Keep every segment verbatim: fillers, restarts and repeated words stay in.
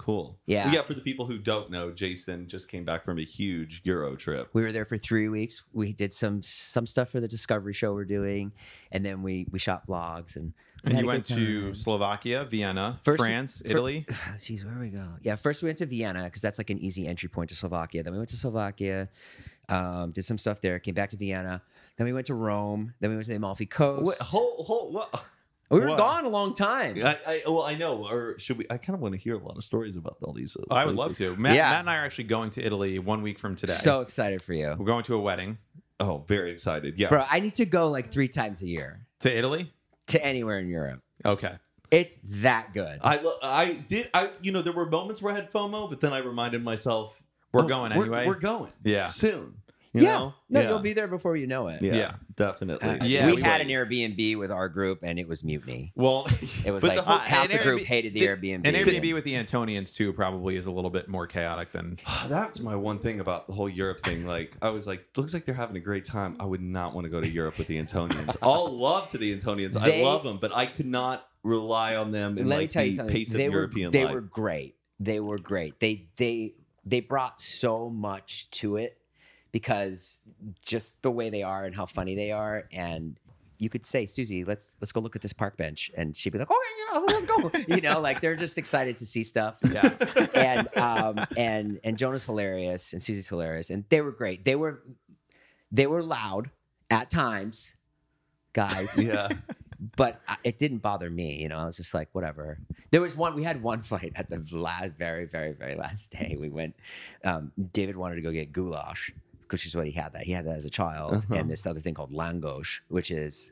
cool. Yeah. Well, yeah, for the people who don't know, Jason just came back from a huge Euro trip. We were there for three weeks. We did some some stuff for the Discovery show we're doing, and then we we shot vlogs and. we And had you a went good to time. Slovakia, Vienna, First- France, fir- Italy. Jeez, where we go? Yeah, first we went to Vienna because that's like an easy entry point to Slovakia. Then we went to Slovakia, um, did some stuff there, came back to Vienna. Then we went to Rome. Then we went to the Amalfi Coast. Wait, hold, hold, what? we were what? gone a long time. I, I, well, I know. Or should we? I kind of want to hear a lot of stories about all these. Uh, I would love places. to. Matt, Yeah. Matt and I are actually going to Italy one week from today. So excited for you, we're going to a wedding Oh, very excited. Yeah. bro. I need to go like three times a year to Italy. to anywhere in Europe. Okay. It's that good. I, lo- I did. I, you know, there were moments where I had FOMO, but then I reminded myself, We're oh, going we're, anyway. We're going. Yeah. Soon. You yeah, know? no, Yeah. you'll be there before you know it. Yeah, Yeah. definitely. Uh, Yeah, we, we had was. an Airbnb with our group, and it was mutiny. Well, It was But like the whole- half an the group Airbnb hated the Airbnb. An Airbnb with the Antonians too probably is a little bit more chaotic than. That's my one thing about the whole Europe thing. Like, I was like, looks like they're having a great time. I would not want to go to Europe with the Antonians. All love to the Antonians. They- I love them, but I could not rely on them in Let like me tell you the something. pace of They were European they life. were great. They were great. They they they brought so much to it because just the way they are and how funny they are. And you could say, Susie, let's let's go look at this park bench, and she'd be like, okay, yeah, let's go. You know, like they're just excited to see stuff. Yeah. and um and and Jonah's hilarious and Susie's hilarious, and they were great. They were they were loud at times, guys. Yeah. But I- it didn't bother me, you know. I was just like, whatever. There was one. We had one fight at the last, very, very, very last day. We went. Um, David wanted to go get goulash, which is what he had. That he had that as a child, Uh-huh. and this other thing called langosh, which is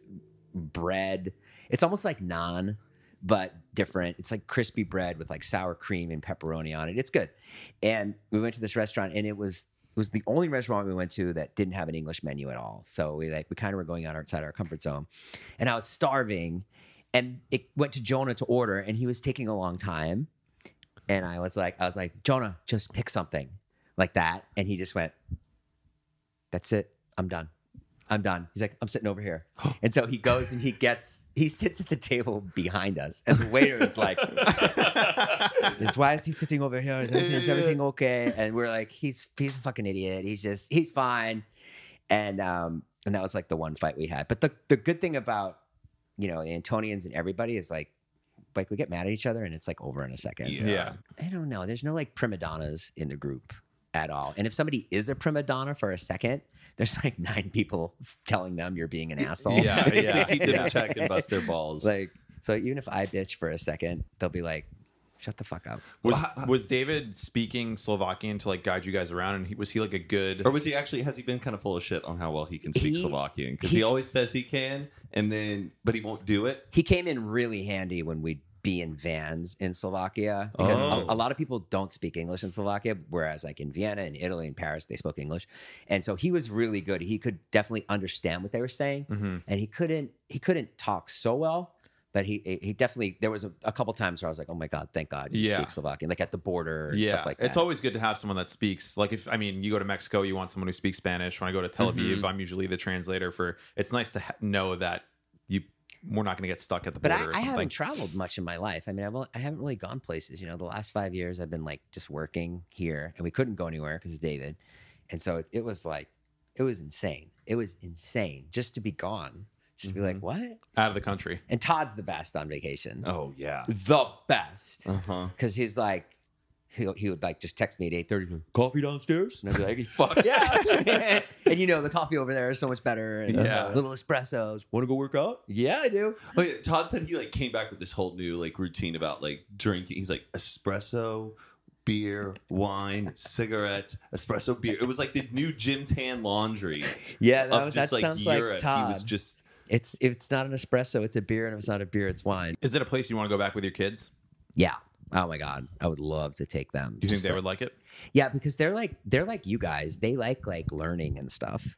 bread. It's almost like naan, but different. It's like crispy bread with like sour cream and pepperoni on it. It's good. And we went to this restaurant, and it was it was the only restaurant we went to that didn't have an English menu at all. So we like we kind of were going outside our comfort zone, and I was starving, and it went to Jonah to order, and he was taking a long time, and I was like, I was like, Jonah, just pick something like that, and he just went, that's it, I'm done. I'm done. He's like, I'm sitting over here. And so he goes and he gets, he sits at the table behind us. And the waiter is like, "Is- why is he sitting over here? Is everything, is everything okay? And we're like, he's he's a fucking idiot. He's just, he's fine. And um, and that was like the one fight we had. But the, the good thing about, you know, the Antonians and everybody is like, like we get mad at each other and it's like over in a second. Yeah. Yeah. I don't know. There's no like prima donnas in the group at all. And if somebody is a prima donna for a second, there's like nine people telling them you're being an asshole. Yeah, They yeah. keep them in check and bust their balls. Like, so even if I bitch for a second, they'll be like, shut the fuck up. Was was David speaking Slovakian to like guide you guys around? And he, was he like a good? Or was he actually, has he been kind of full of shit on how well he can speak He- Slovakian? Because he- he, always says he can, and then, but he won't do it. He came in really handy when we'd be in vans in Slovakia because Oh. a, a lot of people don't speak English in Slovakia, whereas like in Vienna and Italy and Paris, they spoke English. And so he was really good. He could definitely understand what they were saying. Mhm. And he couldn't, he couldn't talk so well. But he he definitely, there was a, a couple times where I was like, oh my God, thank God you Yeah. speak Slovakian, like at the border and Yeah, stuff like that. it's always good to have someone that speaks. Like if I mean, you go to Mexico, you want someone who speaks Spanish. When I go to Tel Aviv, Mhm. I'm usually the translator for. It's nice to ha- know that you we're not going to get stuck at the But border. I, or I something. haven't traveled much in my life. I mean, I've, only- I haven't really gone places. You know, the last five years I've been like just working here, and we couldn't go anywhere because of David. And so it, it was like, it was insane. It was insane just to be gone. Just to be like, what? out of the country. And Todd's the best on vacation. Oh, yeah. The best. Uh-huh. Because he's like, he he would like just text me at eight thirty, coffee downstairs? And I'd be like, fuck yeah. and you know, the coffee over there is so much better. And Yeah. little espressos. Want to go work out? Yeah, I do. Oh, yeah. Todd said he like came back with this whole new like routine about like drinking. He's like espresso, beer, wine, cigarette, espresso, beer. It was like the new gym tan laundry Yeah, that, of was, just that like sounds Europe. like Todd. He was just It's if it's not an espresso, it's a beer, and if it's not a beer, it's wine. Is it a place you want to go back with your kids? Yeah. Oh my God, I would love to take them. Do you think Just they like- would like it? Yeah, because they're like they're like you guys. They like like learning and stuff.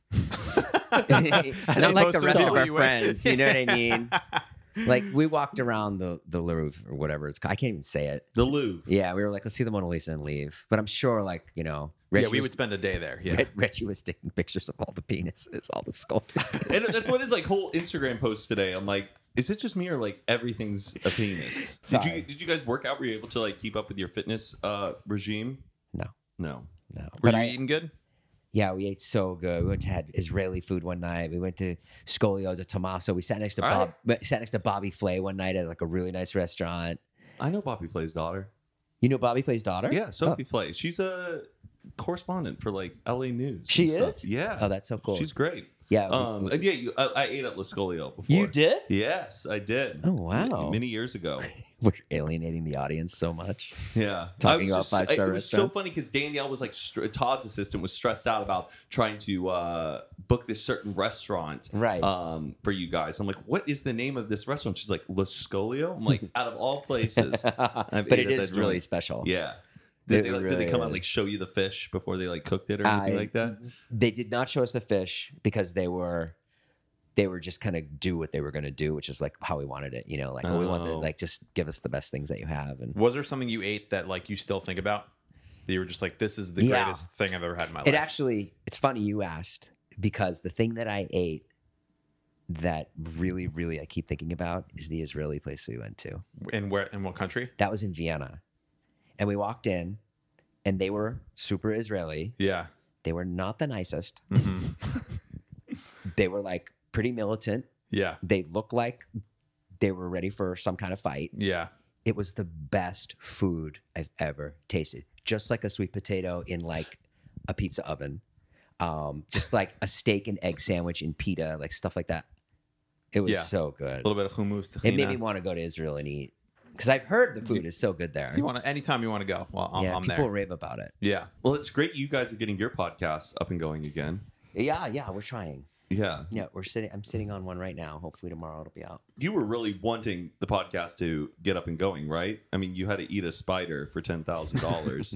Not like opposed the to rest of the our way- friends. You know what I mean? Like we walked around the the Louvre or whatever it's called. I can't even say it. the Louvre. Yeah, we were like, let's see the Mona Lisa and leave. But I'm sure, like you know, Reggie yeah, we was, would spend a day there. Yeah. Reggie was taking pictures of all the penises, all the sculpted. And that's what his like whole Instagram post today. I'm like, Is it just me or like everything's a penis? Did Sorry. you did you guys work out? Were you able to like keep up with your fitness uh, regime? No, No. no. Were But you I, eating good? yeah, we ate so good. We went to had Israeli food one night. We went to Scolio de Tommaso. We sat next to All Bob. we Sat next to Bobby Flay one night at like a really nice restaurant. I know Bobby Flay's daughter. You know Bobby Flay's daughter? Yeah, Sophie Flay. She's a correspondent for like L A News. She and stuff. is? Yeah. Oh, that's so cool. She's great. Yeah. Um. we- and yeah. You, I, I ate at La Scolio before. you did? Yes, I did. Oh, wow. Many years ago. We're alienating the audience so much. Yeah, Talking I was about just- five-star It was so restaurants. funny because Danielle was like, str- Todd's assistant was stressed out about trying to uh, book this certain restaurant, Right. Um, for you guys. I'm like, what is the name of this restaurant? She's like, La Scolio. I'm like, out of all places, I've but ate it at is that really joint. special. Yeah. Did It they, like, did really they come out and is. like show you the fish before they like cooked it or anything I- like that? They did not show us the fish because they were they were just kind of do what they were going to do, which is like how we wanted it. You know, like oh, we want the, Oh. like just give us the best things that you have. And Was there something you ate that like you still think about? That you were just like, this is the Yeah. greatest thing I've ever had in my it life. actually, it's funny you asked because the thing that I ate that really, really I keep thinking about is the Israeli place we went to. In where? In what country? That was in Vienna, and we walked in, and they were super Israeli. Yeah. They were not the nicest. hmm They were like pretty militant. Yeah. They looked like they were ready for some kind of fight. Yeah. It was the best food I've ever tasted. Just like a sweet potato in like a pizza oven. Um, just like a steak and egg sandwich in pita, like stuff like that. It was Yeah. so A good. little bit of hummus. It made tahina. me want to go to Israel and eat. Because I've heard the food is so good there. You want to anytime you want to go? Well, I'm, yeah, I'm people there. rave about it. Yeah. Well, it's great you guys are getting your podcast up and going again. Yeah, yeah, we're trying. Yeah. Yeah, we're sitting. I'm sitting on one right now. Hopefully tomorrow it'll be out. You were really wanting the podcast to get up and going, right? I mean, you had to eat a spider for ten thousand dollars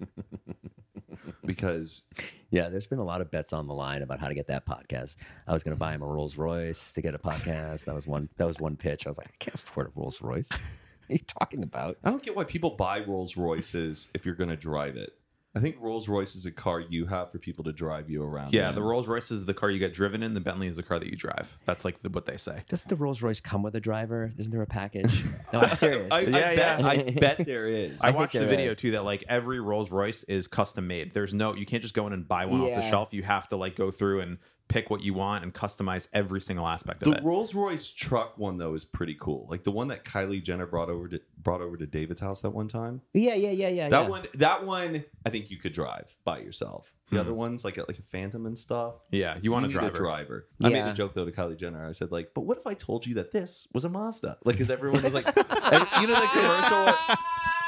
because Yeah, there's been a lot of bets on the line about how to get that podcast. I was going to buy him a Rolls Royce to get a podcast. That was one. That was one pitch. I was like, I can't afford a Rolls Royce. What are you talking about? I don't get why people buy Rolls Royces if you're going to drive it. I think Rolls Royce is a car you have for people to drive you around. Yeah. in. The Rolls Royce is the car you get driven in. The Bentley is the car that you drive. That's like the, what they say. Doesn't the Rolls Royce come with a driver? Isn't there a package? No, I'm serious. I, I, Yeah, bet, yeah. I bet there is. I, think watched the there video is. too that like every Rolls Royce is custom made. There's no, you can't just go in and buy one off the Yeah. shelf. You have to like go through and pick what you want and customize every single aspect of The it. Rolls Royce truck one though is pretty cool. Like the one that Kylie Jenner brought over to brought over to David's house that one time. yeah, yeah, yeah, yeah. That yeah. one, that one, I think you could drive by yourself. The Hmm. other ones, like a, like a Phantom and stuff, yeah, you want need a driver. a driver. I made Yeah. a joke though to Kylie Jenner. I said like, but what if I told you that this was a Mazda? Like, because everyone was like, and you know the commercial.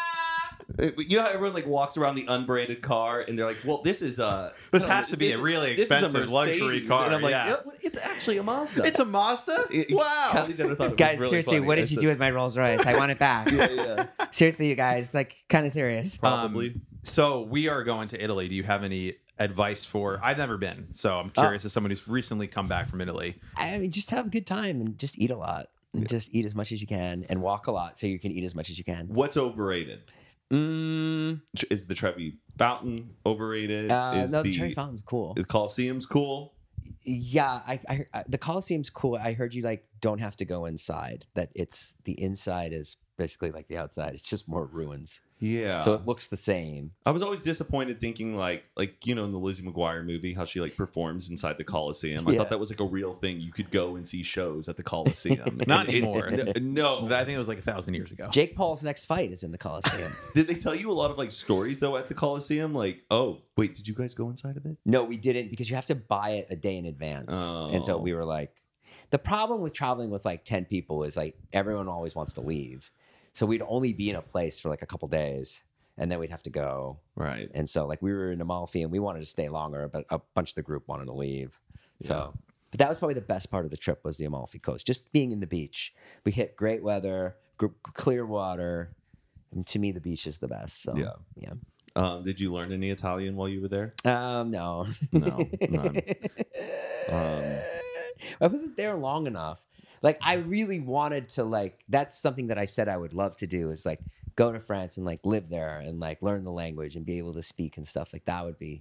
You know how everyone like walks around the unbranded car and they're like, well, this is a This I don't know, has to be a really this is a expensive luxury Mercedes. car, And I'm like, yeah. "Yeah, it's actually a Mazda. It's a Mazda. It- Wow. Kylie Jenner thought it was Guys, really seriously, funny. what I did you said, do with my Rolls Royce? I want it back. Yeah, yeah. Seriously, you guys, it's like kind of serious. Probably. Um, so we are going to Italy. Do you have any advice for? I've never been, so I'm curious as someone who's recently come back from Italy. I mean, just have a good time and just eat a lot. And just eat as much as you can and walk a lot so you can eat as much as you can. What's overrated? Mm, Is the Trevi Fountain overrated? uh, is no, the the, Cherry Fountain's cool. the Coliseum's cool? Yeah, I, I, I, the Coliseum's cool. I heard you like don't have to go inside. That it's the inside is basically like the outside. It's just more ruins. Yeah. So it looks the same. I was always disappointed thinking like like you know in the Lizzie McGuire movie how she like performs inside the Coliseum. I Yeah. thought that was like a real thing. You could go and see shows at the Coliseum. Not And it- anymore. no. I think it was like a thousand years ago. Jake Paul's next fight is in the Coliseum. Did they tell you a lot of like stories though at the Coliseum? Like, oh wait, did you guys go inside of it? No, we didn't because you have to buy it a day in advance. And so Oh. we were like, the problem with traveling with like ten people is like everyone always wants to leave. So we'd only be in a place for like a couple days and then we'd have to go. Right. And so like we were in Amalfi and we wanted to stay longer, but a bunch of the group wanted to leave. So, but that was probably the best part of the trip was the Amalfi Coast, just being in the beach. We hit great weather, gr- clear water. And to me, the beach is the best. So Yeah. yeah. Um, did you learn any Italian while you were there? Um, no, No, none. Um, I wasn't there long enough. Like, I really wanted to, like, that's something that I said I would love to do is like go to France and like live there and like learn the language and be able to speak and stuff. Like, that would be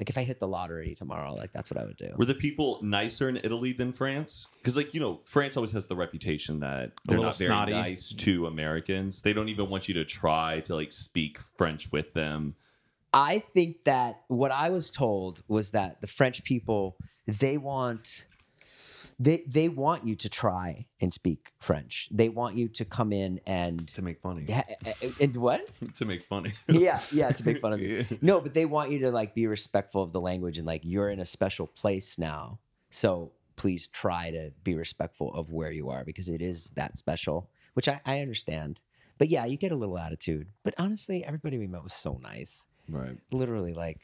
Like if I hit the lottery tomorrow, like that's what I would do. Were the people nicer in Italy than France? Because, like, you know, France always has the reputation that they're little not very snotty. nice to Americans. They don't even want you to try to, like, speak French with them. I think that what I was told was that the French people, they want they they want you to try and speak French. They want you to come in and To make funny. yeah, and what? to make funny. Yeah, yeah, to make fun of you. Yeah. No, but they want you to like be respectful of the language and like you're in a special place now. So please try to be respectful of where you are because it is that special, which I, I understand. But yeah, you get a little attitude. But honestly, everybody we met was so nice. Right. Literally, like,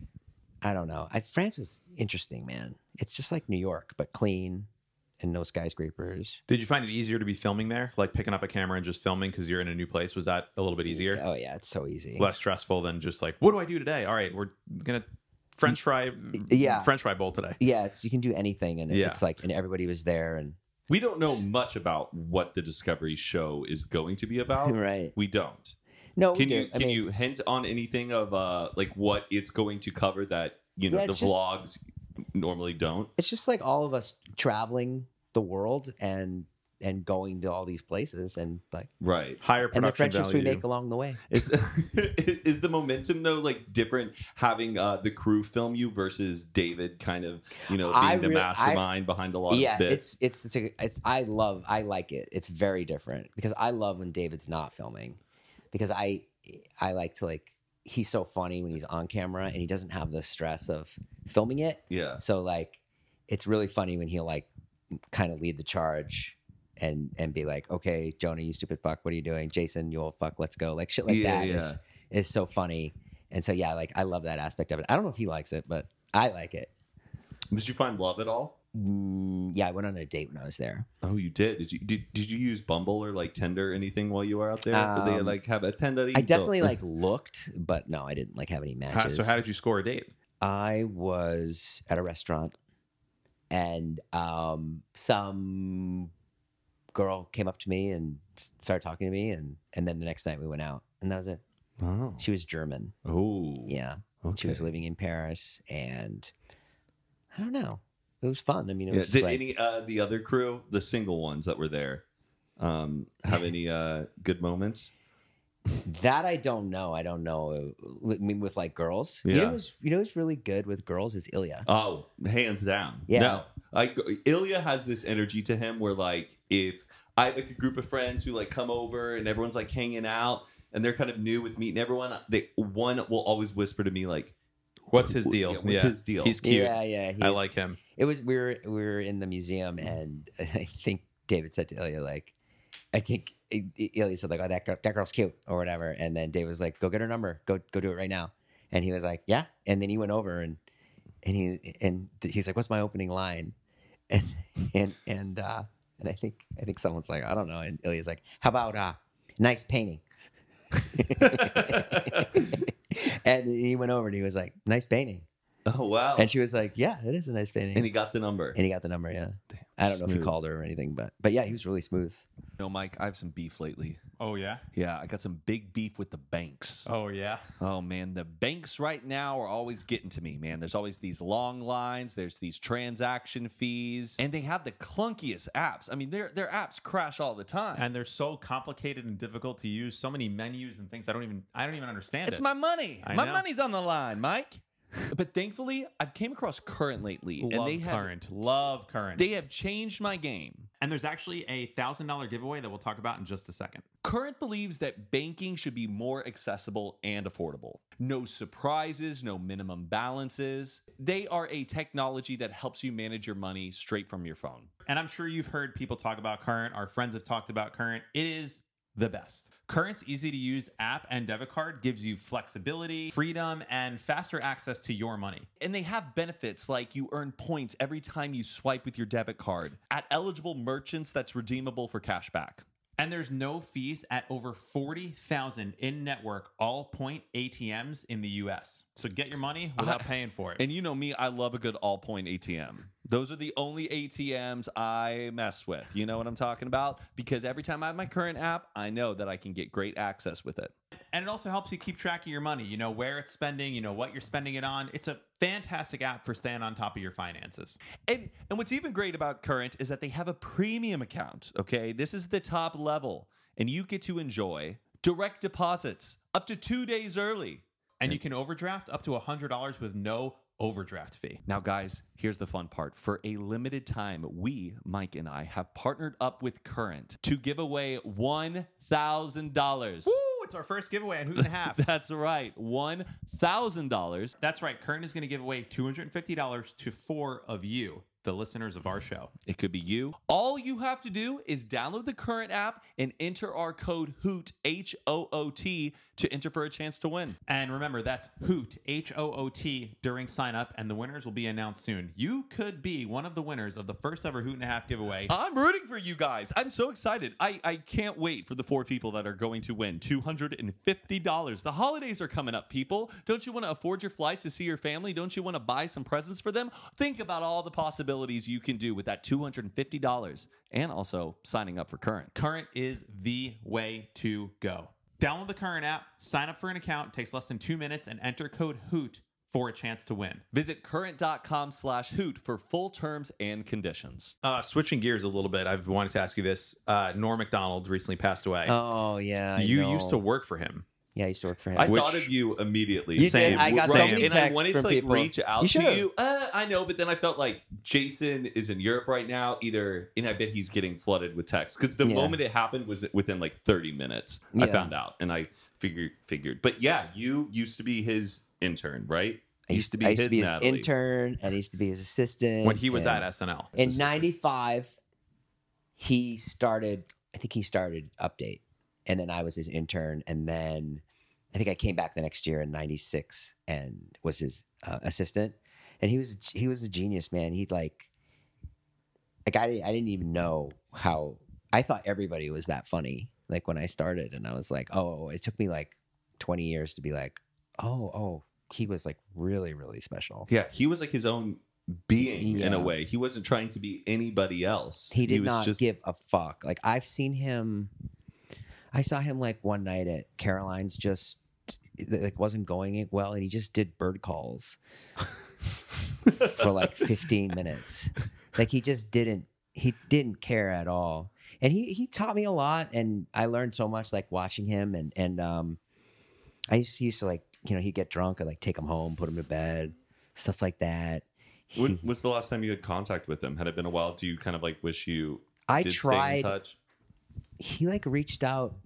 I don't know. I, France was interesting, man. It's just like New York, but clean and no skyscrapers. Did you find it easier to be filming there, like picking up a camera and just filming because you're in a new place? Was that a little bit easier? Oh yeah, it's so easy. Less stressful than just like, what do I do today? All right, we're gonna French fry, Yeah. French fry bowl today. Yeah, it's you can do anything, and Yeah. it's like, and everybody was there, and We don't know much about what the Discovery show is going to be about. right. We don't. No, we Can do. you I can mean, you hint on anything of uh like what it's going to cover that you know Yeah, the it's just- vlogs normally don't? It's just like all of us traveling the world and and going to all these places, and like, Right. Higher production and the friendships we value. make along the way. Is the, is the momentum though like different having uh the crew film you versus David kind of you know being I the real- I- mastermind behind a lot Yeah, of bits? it's it's it's, a, it's I love I like it. It's very different because I love when David's not filming because I I like to like he's so funny when he's on camera and he doesn't have the stress of filming it. Yeah. So like it's really funny when he'll like kind of lead the charge and and be like, okay, Jonah, you stupid fuck, what are you doing? Jason, you old fuck, let's go. Like shit like Yeah, that is yeah. is so funny. And so yeah, like I love that aspect of it. I don't know if he likes it, but I like it. Did you find love at all? Mm, yeah, I went on a date when I was there. Oh, you did. Did you did, did you use Bumble or like Tinder or anything while you were out there? did they Um, like have a Tinder? I definitely like looked, but no, I didn't like have any How, matches. so how did you score a date? I was at a restaurant and um, some girl came up to me and started talking to me, and and then the next night we went out, and that was it. Oh. She was German, Oh. yeah. Okay. She was living in Paris, and I don't know. It was fun. I mean, it Yeah. was just Did like, any uh the other crew, the single ones that were there, um, have any uh good moments? that. I don't know. I don't know. I mean, with like girls, you Yeah. know, who's, you know, who's really good with girls is Ilya. Oh, hands down. Yeah. No, like Ilya has this energy to him where like if I have like a group of friends who like come over and everyone's like hanging out and they're kind of new with meeting everyone, they one will always whisper to me like, What's his deal? Yeah, what's his deal? He's cute. Yeah, yeah. I he's- like him. It was we were we were in the museum, and I think David said to Ilya like, I think I- I- Ilya said like, oh, that girl, that girl's cute or whatever, and then David was like, go get her number, go go do it right now, and he was like, yeah, and then he went over and and he and he's like, what's my opening line, and and and uh, and I think I think someone's like, I don't know, and Ilya's like, how about uh, nice painting. And he went over and he was like, nice painting. oh wow, And she was like, yeah, it is a nice painting. and he got the number. And he got the number, yeah. I don't know if he smooth. called her or anything, but but yeah, he was really smooth. No, Mike, I have some beef lately. Oh yeah. Yeah, I got some big beef with the banks. Oh yeah. Oh man, the banks right now are always getting to me, man. There's always these long lines, there's these transaction fees, and they have the clunkiest apps. I mean, their their apps crash all the time. And they're so complicated and difficult to use. So many menus and things. I don't even. I don't even understand It's it. my money. I my know. money's on the line, Mike. But thankfully, I've came across Current lately, Love and they have current. Love current. they have changed my game. and there's actually a thousand dollar giveaway that we'll talk about in just a second. Current believes that banking should be more accessible and affordable. No surprises, no minimum balances. They are a technology that helps you manage your money straight from your phone. And I'm sure you've heard people talk about Current. Our friends have talked about Current. It is the best. Current's easy to use app and debit card gives you flexibility, freedom, and faster access to your money. And they have benefits like you earn points every time you swipe with your debit card at eligible merchants that's redeemable for cash back. And there's no fees at over forty thousand in-network all-point A T Ms in the U S. So get your money without paying for it. And you know me, I love a good all point A T M. Those are the only A T Ms I mess with. You know what I'm talking about? Because every time I have my Current app, I know that I can get great access with it. And it also helps you keep track of your money. You know where it's spending, you know what you're spending it on. It's a fantastic app for staying on top of your finances. And, and what's even great about Current is that they have a premium account, okay? This is the top level, and you get to enjoy direct deposits up to two days early. And you can overdraft up to one hundred dollars with no overdraft fee. Now, guys, here's the fun part. For a limited time, we, Mike and I, have partnered up with Current to give away one thousand dollars. Woo! It's our first giveaway on Hoot and a Half. That's right, one thousand dollars. That's right. Current is going to give away two hundred fifty dollars to four of you, the listeners of our show. It could be you. All you have to do is download the Current app and enter our code HOOT, H O O T, to enter for a chance to win. And remember, that's Hoot, H O O T, during sign up, and the winners will be announced soon. You could be one of the winners of the first ever Hoot and a Half giveaway. I'm rooting for you guys. I'm so excited. I, I can't wait for the four people that are going to win two hundred fifty dollars. The holidays are coming up, people. Don't you want to afford your flights to see your family? Don't you want to buy some presents for them? Think about all the possibilities you can do with that two hundred fifty dollars and also signing up for Current. Current is the way to go. Download the Current app, sign up for an account, takes less than two minutes, and enter code HOOT for a chance to win. Visit current.com slash hoot for full terms and conditions. Uh, switching gears a little bit, I've wanted to ask you this. Uh, Norm Macdonald recently passed away. Oh yeah, I you know. used to work for him. Yeah, I used to work for him. I Which- thought of you immediately. You Same. did. I got so Same. many and I texts wanted from to like people. reach out You to should've. you. Uh, I know, but then I felt like Jason is in Europe right now. Either, and I bet he's getting flooded with texts because the Yeah. moment it happened was within like thirty minutes. I Yeah. found out, and I figured figured. But yeah, you used to be his intern, right? I used to be, I used to be his intern, and I used to be his assistant When he was and at S N L. in ninety-five. He started. I think he started Update, and then I was his intern, and then I think I came back the next year in ninety-six and was his uh, assistant. And he was he was a genius, man. He'd like like I I didn't even know how. I thought everybody was that funny. Like when I started, and I was like, oh, it took me like twenty years to be like, oh, oh, he was like really, really special. Yeah, he was like his own being in a Yeah. way. He wasn't trying to be anybody else. He did was not just give a fuck. Like I've seen him. I saw him like one night at Caroline's, just like wasn't going well, and he just did bird calls for like fifteen minutes. Like he just didn't. He didn't care at all, and he he taught me a lot, and I learned so much like watching him, and and um, I used to, used to like you know he'd get drunk, I'd like take him home, put him to bed, stuff like that. When was the last time you had contact with him? Had it been a while? Do you kind of like wish you I did stay tried. in touch? He like reached out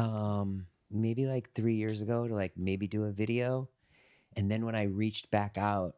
um maybe like three years ago to like maybe do a video, and then when I reached back out,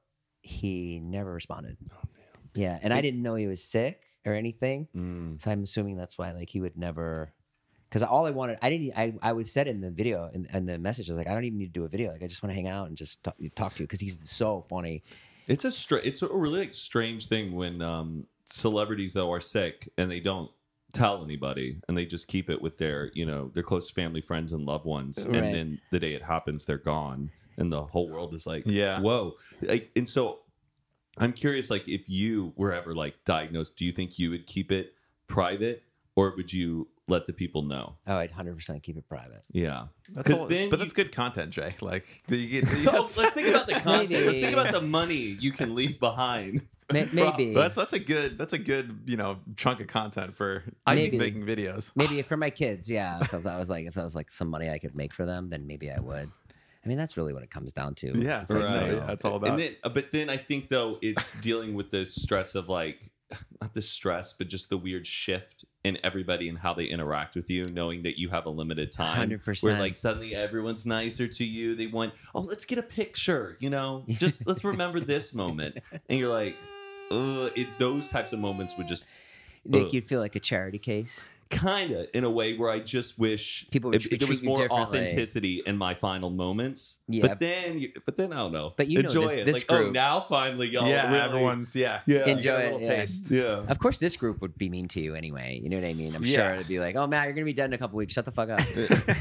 he never responded. Oh, Yeah, and I didn't know he was sick or anything, Mm. so I'm assuming that's why like he would never. Because all I wanted, I didn't. I I would said in the video in, in the message, I was like, I don't even need to do a video. Like I just want to hang out and just talk, talk to you because he's so funny. It's a str- it's a really like strange thing when um, celebrities though are sick and they don't tell anybody and they just keep it with their you know their close family, friends, and loved ones, Right. and then the day it happens, they're gone, and the whole world is like, Yeah. whoa. Like, and so I'm curious, like if you were ever like diagnosed, do you think you would keep it private or would you let the people know? Oh, I'd one hundred percent keep it private. Yeah, That's 'Cause all- then but you- that's good content, Jay. Like you get, you Oh, got- let's think about the content. Let's Maybe. think about the money you can leave behind. May- Maybe. But that's that's a good that's a good you know chunk of content for Maybe. making videos. Maybe for my kids, yeah. If that was like if that was like some money I could make for them, then maybe I would. I mean, that's really what it comes down to. Yeah, It's like, right. you know, Yeah, that's all about. And then, uh, but then I think though it's dealing with the stress of like, not the stress, but just the weird shift in everybody and how they interact with you, knowing that you have a limited time. one hundred percent. Where like suddenly everyone's nicer to you. They want, oh, let's get a picture. You know, just let's remember this moment. And you're like, uh, it, those types of moments would just make ugh. you feel like a charity case. kind of in a way where I just wish People would if, if there was treat you more differently. authenticity in my final moments. Yeah. But then, you- but then I don't know. But you know enjoy this- it. this like, oh, group- now finally, y'all. yeah, really, everyone's yeah. yeah, Enjoy you got a it, little yeah. taste. Yeah. Of course, this group would be mean to you anyway. You know what I mean? I'm sure Yeah. it'd be like, "Oh, Matt, you're gonna be dead in a couple weeks. Shut the fuck up."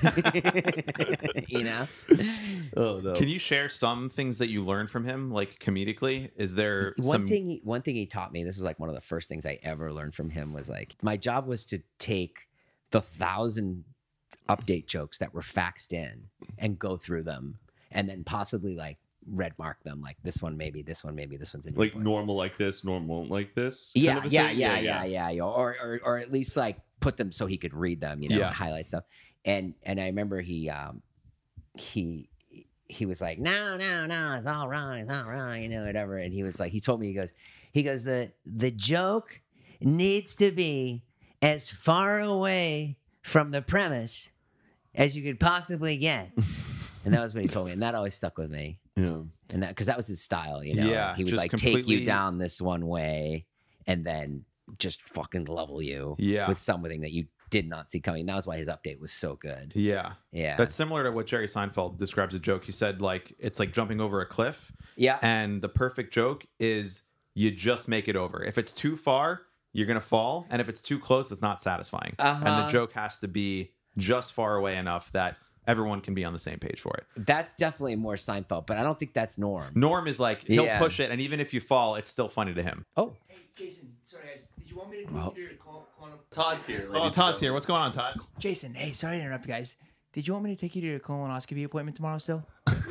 You know? Oh no. Can you share some things that you learned from him, like comedically? Is there One some? thing, he, one thing he taught me. This was like one of the first things I ever learned from him. Was like my job was to take the thousand update jokes that were faxed in and go through them and then possibly like red mark them, like this one maybe, this one maybe, this one's in your Like book. normal like this, normal like this. Yeah, kind of a yeah, thing? yeah, yeah, yeah, yeah, Or, or or at least like put them so he could read them, you know, Yeah. highlight stuff. And and I remember he um he he was like, no, no, no, it's all wrong, it's all wrong, you know, whatever. And he was like, he told me, he goes, he goes, the the joke needs to be as far away from the premise as you could possibly get. And that was what he told me, and that always stuck with me. Yeah. And that because that was his style, you know. Yeah, he would just like take completely- you down this one way, and then just fucking level you Yeah. with something that you did not see coming. That was why his update was so good. Yeah. Yeah, That's similar to what Jerry Seinfeld describes a joke. He said, like, it's like jumping over a cliff. yeah, And the perfect joke is you just make it over. If it's too far, you're going to fall. And if it's too close, it's not satisfying. And Uh-huh. the joke has to be just far away enough that everyone can be on the same page for it. that's definitely more Seinfeld, but I don't think that's Norm. Norm is like, he'll Yeah. push it. And even if you fall, it's still funny to him. Oh, Hey, Jason, sorry guys. Did you want me to Well- take you to call, call Todd's here. Oh, Todd's here. What's going on, Todd? Jason, hey, sorry to interrupt you guys. Did you want me to take you to your colonoscopy appointment tomorrow still?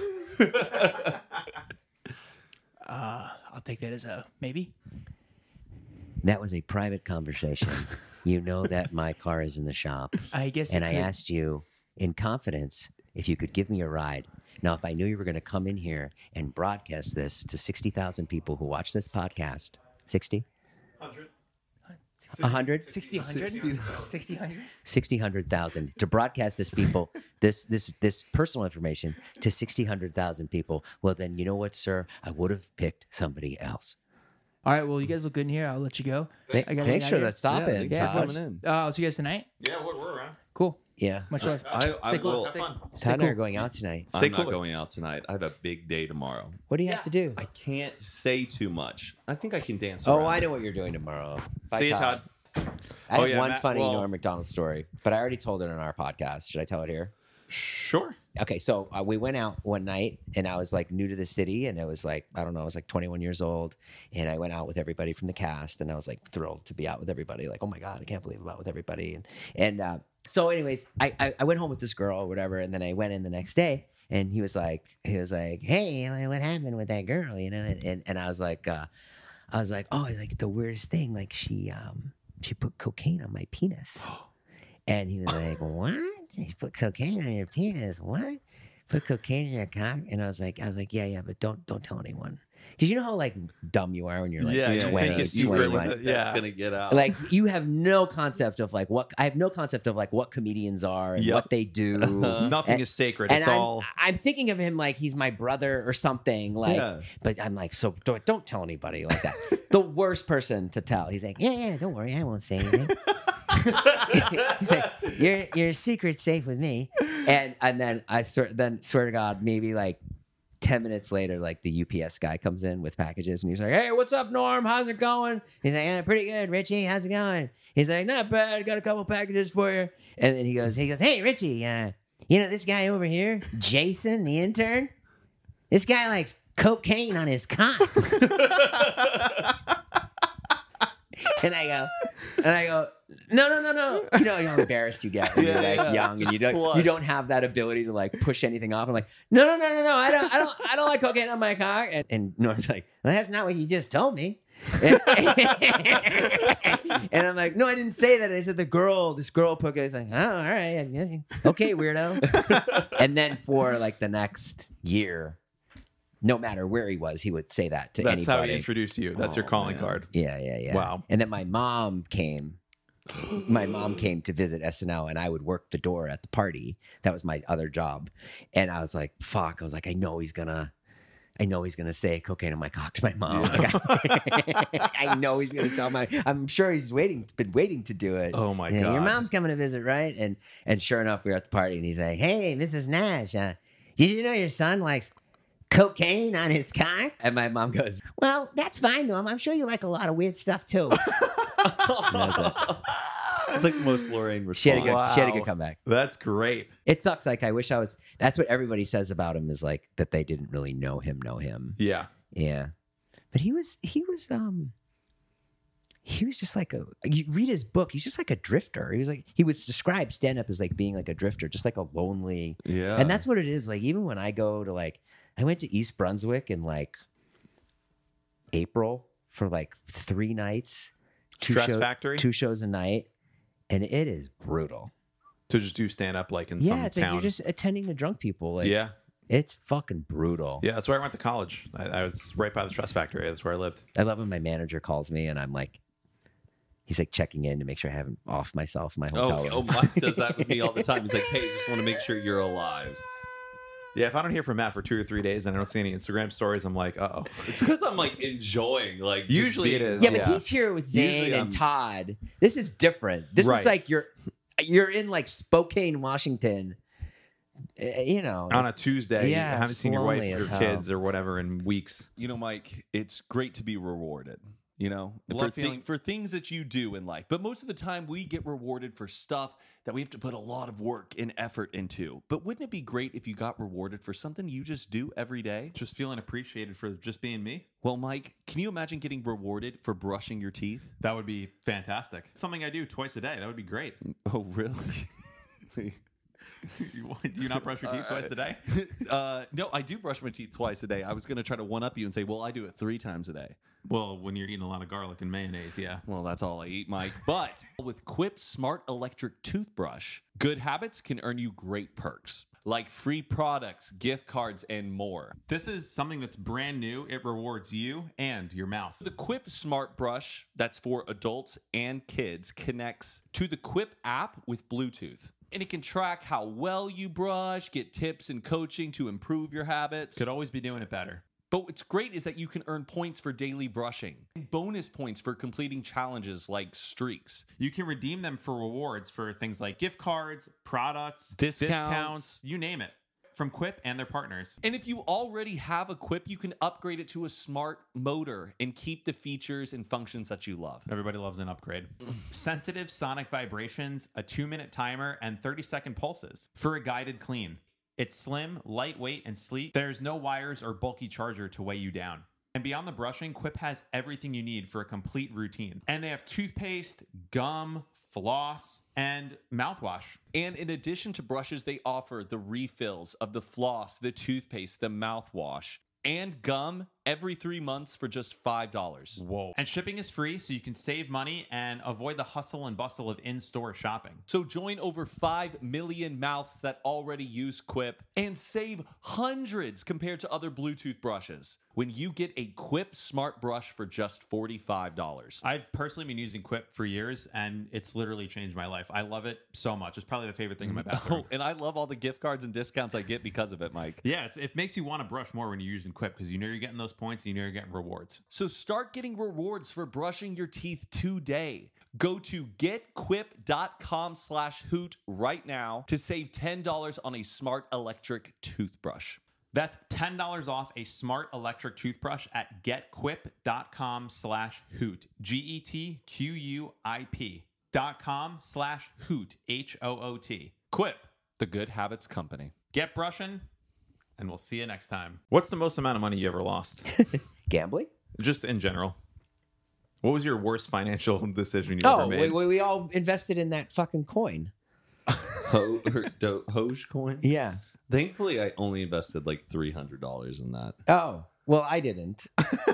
uh, I'll take that as a maybe. that was a private conversation. You know that my car is in the shop, I guess. and you I could- asked you in confidence if you could give me a ride. Now, if I knew you were going to come in here and broadcast this to sixty thousand people who watch this podcast, sixty? one hundred? sixty, one hundred? sixty, one hundred? sixty, one hundred thousand to broadcast this people, this this this personal information to sixty, one hundred thousand people. Well, then you know what, sir? I would have picked somebody else. All right, well, you guys look good in here. I'll let you go. Thanks, I gotta thanks get for outta that stop Yeah, in, thanks Yeah, for Todd. coming in. Uh, I'll see you guys tonight. Yeah, we're, we're around. Cool. Yeah. Much love. I, I Stay cool. will. Have Stay- fun. stay Todd and I cool. are going out tonight. Stay I'm not cool. going out tonight. I have a big day tomorrow. What do you have to do? I can't say too much. I think I can dance. Oh, around I it. know what you're doing tomorrow. Bye, See you, Todd. I Oh, have yeah, one Matt- funny well- Norm Macdonald story, but I already told it on our podcast. Should I tell it here? Sure. Okay, so uh, we went out one night, and I was like new to the city, and it was like I don't know, I was like twenty-one years old, and I went out with everybody from the cast, and I was like thrilled to be out with everybody. Like, oh my god, I can't believe I'm out with everybody, and and uh, so, anyways, I, I I went home with this girl or whatever, and then I went in the next day, and he was like, he was like, hey, what happened with that girl, you know? And and, and I was like, uh, I was like, oh, like the weirdest thing, like she um she put cocaine on my penis, and he was like, what? You put cocaine on your penis? What? Put cocaine in your cock? And I was like, I was like, yeah, yeah, but don't don't tell anyone. Because you know how like dumb you are when you're like Yeah, you twenty, think it's You really twenty-one. think Yeah. that's gonna get out. Like you have no concept of like what I have no concept of like what comedians are and Yep. what they do. Nothing And- is sacred. and It's I'm, all. I'm thinking of him like he's my brother or something. Like, Yeah. but I'm like, so don't, don't tell anybody like that. The worst person to tell. He's like, yeah, yeah, don't worry, I won't say anything. He's like, your your secret's safe with me. And and then I swear, then swear to God, maybe like ten minutes later, like the U P S guy comes in with packages, and he's like, "Hey, what's up, Norm? How's it going?" He's like, "Yeah, pretty good, Richie. How's it going?" He's like, "Not bad. Got a couple packages for you." And then he goes, he goes, "Hey, Richie, uh, you know this guy over here, Jason, the intern. This guy likes cocaine on his cock." And I go, and I go, no, no, no, no. You know how embarrassed you get when Yeah, you're like yeah. young and Just you don't flush. you don't have that ability to like push anything off. I'm like, no, no, no, no, no. I don't, I don't, I don't like cocaine on my cock. And, and Norm's like, well, that's not what you just told me. And, and I'm like, no, I didn't say that. I said the girl, this girl put it. It's like, oh, all right, yeah, okay, weirdo. And then for like the next year, no matter where he was, he would say that to That's anybody. how he introduced you. That's your Oh, calling man. card. Yeah, yeah, yeah. Wow. And then my mom came. My mom came to visit S N L, and I would work the door at the party. That was my other job. And I was like, "Fuck!" I was like, "I know he's gonna, I know he's gonna say cocaine on my cock to my mom. Like, I, I know he's gonna tell my. I'm sure he's waiting, been waiting to do it. Oh my Yeah, god. your mom's coming to visit, right?" And and sure enough, we were at the party, and he's like, "Hey, Missus Nash, uh, did you know your son likes cocaine on his cock?" And my mom goes, "Well, that's fine, Norm. I'm sure you like a lot of weird stuff too." And that's it. It's like most Lorraine response. She had a good, she had a good Wow. comeback. That's great. It sucks. Like I wish I was. That's what everybody says about him is like that they didn't really know him, know him. Yeah. Yeah, but he was he was um he was just like a. You read his book. He's just like a drifter. He was like he would describe stand up as like being like a drifter, just like a lonely. Yeah. And that's what it is. Like even when I go to like, I went to East Brunswick in like April for like three nights, two Stress show- Factory? two shows a night, and it is brutal. To just do stand up like in Yeah, some it's like town. you're just attending to drunk people. Like, yeah. it's fucking brutal. Yeah, that's where I went to college. I, I was right by the Stress Factory. That's where I lived. I love when my manager calls me and I'm like, he's like checking in to make sure I haven't off myself in my hotel Oh, room. oh, Mike does that with me all the time. He's like, hey, just want to make sure you're alive. Yeah, if I don't hear from Matt for two or three days and I don't see any Instagram stories, I'm like, uh oh. It's because I'm like enjoying, like, just Usually it being- is. Yeah, but Yeah. he's here with Zane Usually and I'm- Todd. This is different. This Right. is like you're you're in like Spokane, Washington. Uh, You know, On a Tuesday, Yeah, you haven't it's seen your wife lonely or as hell. kids or whatever in weeks. You know, Mike, it's great to be rewarded, you know, for, Love thi- feeling- for things that you do in life. But most of the time, we get rewarded for stuff that we have to put a lot of work and effort into. But wouldn't it be great if you got rewarded for something you just do every day? Just feeling appreciated for just being me. Well, Mike, can you imagine getting rewarded for brushing your teeth? That would be fantastic. Something I do twice a day. That would be great. Oh, really? You- Do you not brush your teeth twice a day? uh, no, I do brush my teeth twice a day. I was going to try to one up you and say, well, I do it three times a day. Well, when you're eating a lot of garlic and mayonnaise, yeah. Well, that's all I eat, Mike. But with Quip Smart Electric Toothbrush, good habits can earn you great perks like free products, gift cards, and more. This is something that's brand new. It rewards you and your mouth. The Quip Smart Brush, that's for adults and kids, connects to the Quip app with Bluetooth. And it can track how well you brush, get tips and coaching to improve your habits. Could always be doing it better. But what's great is that you can earn points for daily brushing and bonus points for completing challenges like streaks. You can redeem them for rewards for things like gift cards, products, Discounts. you name it, from Quip and their partners. And if you already have a Quip, you can upgrade it to a smart motor and keep the features and functions that you love. Everybody loves an upgrade. Sensitive sonic vibrations, a two-minute timer, and thirty-second pulses for a guided clean. It's slim, lightweight, and sleek. There's no wires or bulky charger to weigh you down. And beyond the brushing, Quip has everything you need for a complete routine. And they have toothpaste, gum, floss, and mouthwash. And in addition to brushes, they offer the refills of the floss, the toothpaste, the mouthwash, and gum every three months for just five dollars. Whoa. And shipping is free, so you can save money and avoid the hustle and bustle of in-store shopping. So join over five million mouths that already use Quip and save hundreds compared to other Bluetooth brushes when you get a Quip Smart Brush for just forty-five dollars. I've personally been using Quip for years, and it's literally changed my life. I love it so much. It's probably the favorite thing in my bathroom. Oh, and I love all the gift cards and discounts I get because of it, Mike. Yeah, it's, it makes you want to brush more when you're using Quip because you know you're getting those points and you know you're getting rewards. So start getting rewards for brushing your teeth today. Go to getquip.com slash hoot right now to save ten dollars on a smart electric toothbrush. That's ten dollars off a smart electric toothbrush at getquip.com slash hoot. G E T Q U I P dot com slash hoot. H O O T. Quip, the good habits company. Get brushing, and we'll see you next time. What's the most amount of money you ever lost? Gambling. Just in general. What was your worst financial decision you Oh, ever we, made? we, we all invested in that fucking coin. Ho- or Do- Dogecoin. Yeah. Thankfully, I only invested like three hundred dollars in that. Oh, well, I didn't.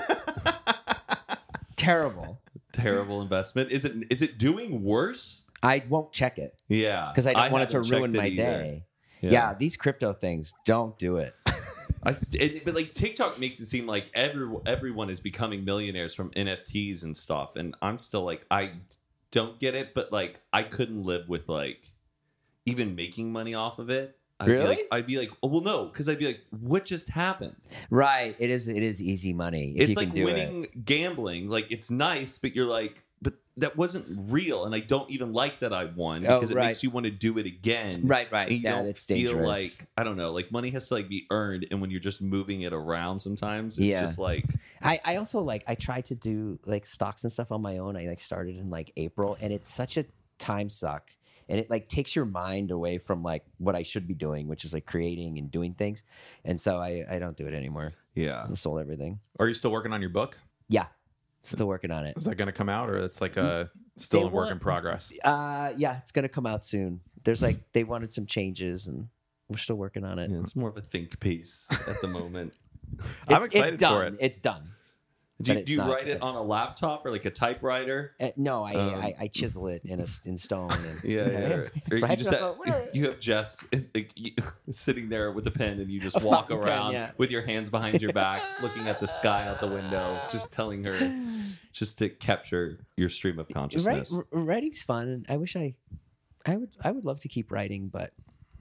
Terrible. Terrible investment. Is it? Is it doing worse? I won't check it Yeah, because I don't want it to haven't ruin checked my it either. day. Yeah. these crypto things, don't do it. I, it, but like TikTok makes it seem like every everyone is becoming millionaires from N F Ts and stuff, and I'm still like I don't get it. But like I couldn't live with like even making money off of it. I'd Really? Be like, I'd be like, oh, well, no, because I'd be like, what just happened? Right. It is It is easy money if It's you like can do winning it. gambling. Like it's nice, but you're like, but that wasn't real, and I don't even like that I won Oh, because it right. makes you want to do it again. Right, right. And you Yeah, don't that's feel dangerous. like I don't know, like money has to like be earned, and when you're just moving it around, sometimes it's Yeah. just like I, I also like I tried to do like stocks and stuff on my own. I like started in like April, and it's such a time suck. And it like takes your mind away from like what I should be doing, which is like creating and doing things. And so I, I don't do it anymore. yeah. I sold everything. Are you still working on your book? Yeah. Still working on it. Is that going to come out, or it's like a still They a work want- in progress? Uh, yeah, it's gonna come out soon. There's like they wanted some changes, and we're still working on it. Yeah, it's more of a think piece at the moment. I'm It's- excited it's done. for it. It's done. Do, But you- do you it's not write it good. on a laptop or like a typewriter? Uh, no, I, Um, I I chisel it in a s- in stone. And, Yeah, yeah. Or you Right just up have, a- you have Jess like, you, sitting there with a pen, and you just A walk fountain pen, around yeah. with your hands behind your back, looking at the sky out the window, just telling her, just to capture your stream of Right, consciousness. r- writing's fun, and I wish I, I would I would love to keep writing, but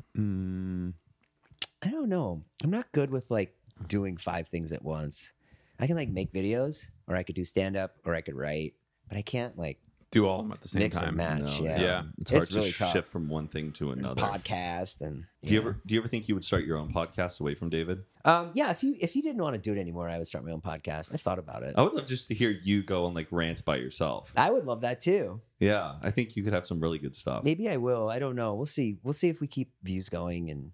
mm, I don't know. I'm not good with like doing five things at once. I can like make videos, or I could do stand up, or I could write, but I can't like Do all of them at the same mix time. and match. No, yeah. yeah. It's hard It's to really tough. shift from one thing to another. podcast and Do you yeah. ever do you ever think you would start your own podcast away from David? Um, yeah, if you if you didn't want to do it anymore, I would start my own podcast. I've thought about it. I would love just to hear you go on like rants by yourself. I would love that too. Yeah, I think you could have some really good stuff. Maybe I will. I don't know. We'll see. We'll see if we keep views going. And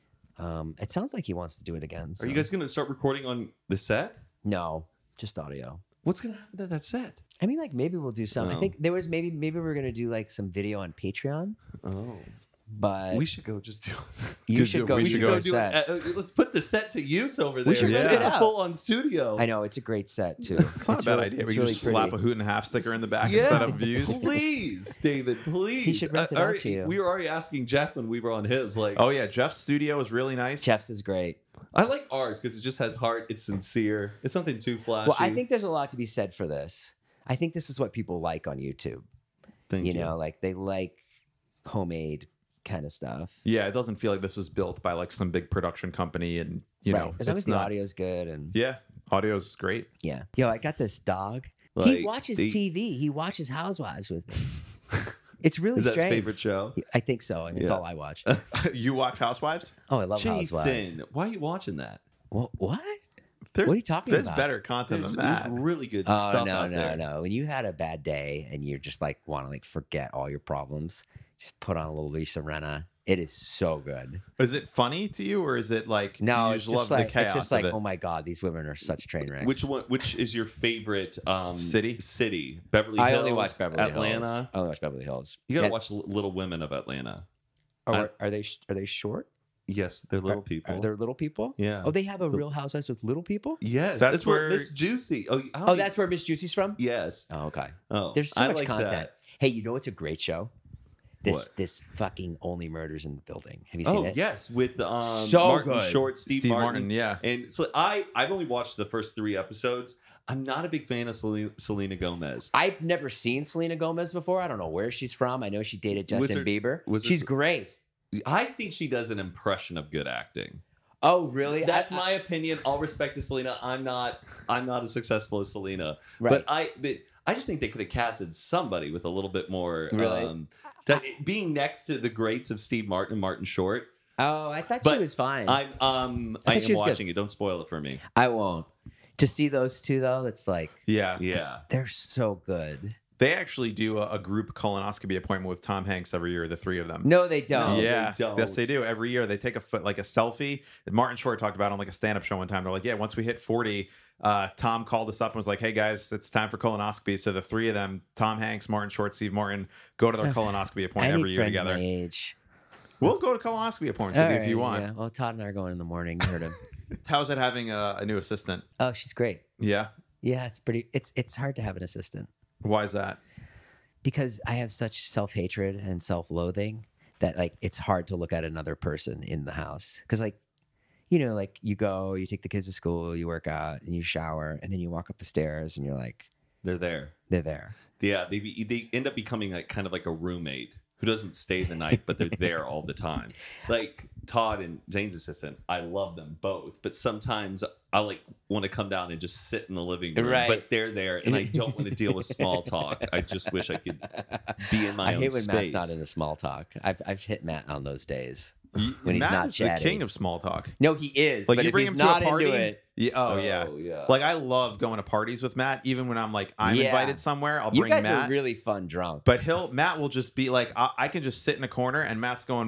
um, it sounds like he wants to do it again. Are you so- guys going to start recording on the set? No, just audio. What's going to happen to that set? I mean, like maybe we'll do some. I Oh. think there was maybe maybe we're gonna do like some video on Patreon, Oh, but we should go just do. you Could should you- go. we you should should go go do set. it. Uh, uh, let's put the set to use over there. We should rent It's it a out. full on studio. I know it's a great set too. It's not a bad really- idea. It's We can really just slap a pretty. hoot and a half sticker in the back Yeah, instead of views. please, David, please. He should rent it Uh, out already- to you. We were already asking Jeff when we were on his. Like, Oh yeah, Jeff's studio is really nice. Jeff's is great. I like ours because it just has heart. It's sincere. It's nothing too flashy. Well, I think there's a lot to be said for this. I think this is what people like on YouTube. Thank you know, like they like homemade kind of stuff. Yeah, it doesn't feel like this was built by like some big production company, and you right. know, as long it's as the not- audio's good and Yeah, audio's great. yeah. Yo, I got this dog. Like, he watches the- T V. He watches Housewives with me. It's really Is that his strange. favorite show? I think so. And it's Yeah. all I watch. You watch Housewives? Oh, I love Housewives. Jason, why are you watching that? Wha- what? There's, What are you talking there's about? better content There's, than that. there's really good Oh stuff no, out no, there. no! When you had a bad day and you're just like want to like forget all your problems, just put on a little Lisa Rinna. It is so good. Is it funny to you, or is it like No, you it's just just love like the chaos it's just like of it? oh my god, these women are such train wrecks. Which one? Which is your favorite um, City? City, Beverly Hills, I only watch Beverly Atlanta. Hills. I only watch Beverly Hills. You gotta Yeah. watch L- Little Women of Atlanta. Are, I- are they sh- are they short? Yes, they're little people. Are they little people? Yeah. Oh, they have a Real Housewives with little people. yes, That's that's, where where- Miss Juicy. Oh, I don't Oh, even- that's where Miss Juicy's from. yes. Oh, okay. Oh, There's so I much like content. that. Hey, you know what's a great show? This What? this fucking Only Murders in the Building. Have you seen Oh it? yes, with um, So Martin good. Short, Steve, Steve Martin. Martin, yeah. And so I, I've only watched the first three episodes. I'm not a big fan of Selena, Selena Gomez. I've never seen Selena Gomez before. I don't know where she's from. I know she dated Justin Wizard- Bieber. Wizard- She's great. I think she does an impression of good acting. Oh, really? That's I- my opinion. All respect to Selena. I'm not. I'm not as successful as Selena. Right. But I. But I just think they could have casted somebody with a little bit more. Really? Um, that- being next to the greats of Steve Martin and Martin Short. Oh, I thought But she was fine. I'm. Um. I I, think she am was good. watching it. Don't spoil it for me. I won't. To see those two though, it's like Yeah. Yeah. they're so good. They actually do a, a group colonoscopy appointment with Tom Hanks every year, the three of them. No, they don't. No. yeah, they don't. yes, they do. Every year, they take a foot like a selfie. Martin Short talked about it on like a stand-up show one time. They're like, "Yeah, once we hit forty, uh, Tom called us up and was like, hey guys, it's time for colonoscopy." So the three of them, Tom Hanks, Martin Short, Steve Martin, go to their colonoscopy I appointment need every year friends together. my age. We'll go to colonoscopy appointments All with you if you right, want. Yeah. Well, Todd and I are going in the morning. You heard him. How's it having a, a new assistant? Oh, she's great. Yeah, Yeah, it's pretty. It's it's hard to have an assistant why is that? because I have such self hatred and self loathing that like it's hard to look at another person in the house because like. You know, like you go, you take the kids to school, you work out, and you shower, and then you walk up the stairs, and you're like, They're there. they're there. Yeah. They be, they end up becoming like kind of like a roommate who doesn't stay the night, but they're there all the time. Like Todd and Zane's assistant, I love them both, but sometimes I like want to come down and just sit in the living room, Right. but they're there, and I don't want to deal with small talk. I just wish I could be in my I own hate when space. Matt's not in the small talk. I've I've hit Matt on those days. Y- When he's Matt not is the chatty. king of small talk. No, he is. Like but you if bring he's him to not a party. into it, Yeah, oh, Oh, yeah. yeah. Like I love going to parties with Matt. Even when I'm like I'm Yeah. invited somewhere, I'll you bring guys Matt. are really fun drunk. But he'll Matt will just be like, I, I can just sit in a corner, and Matt's going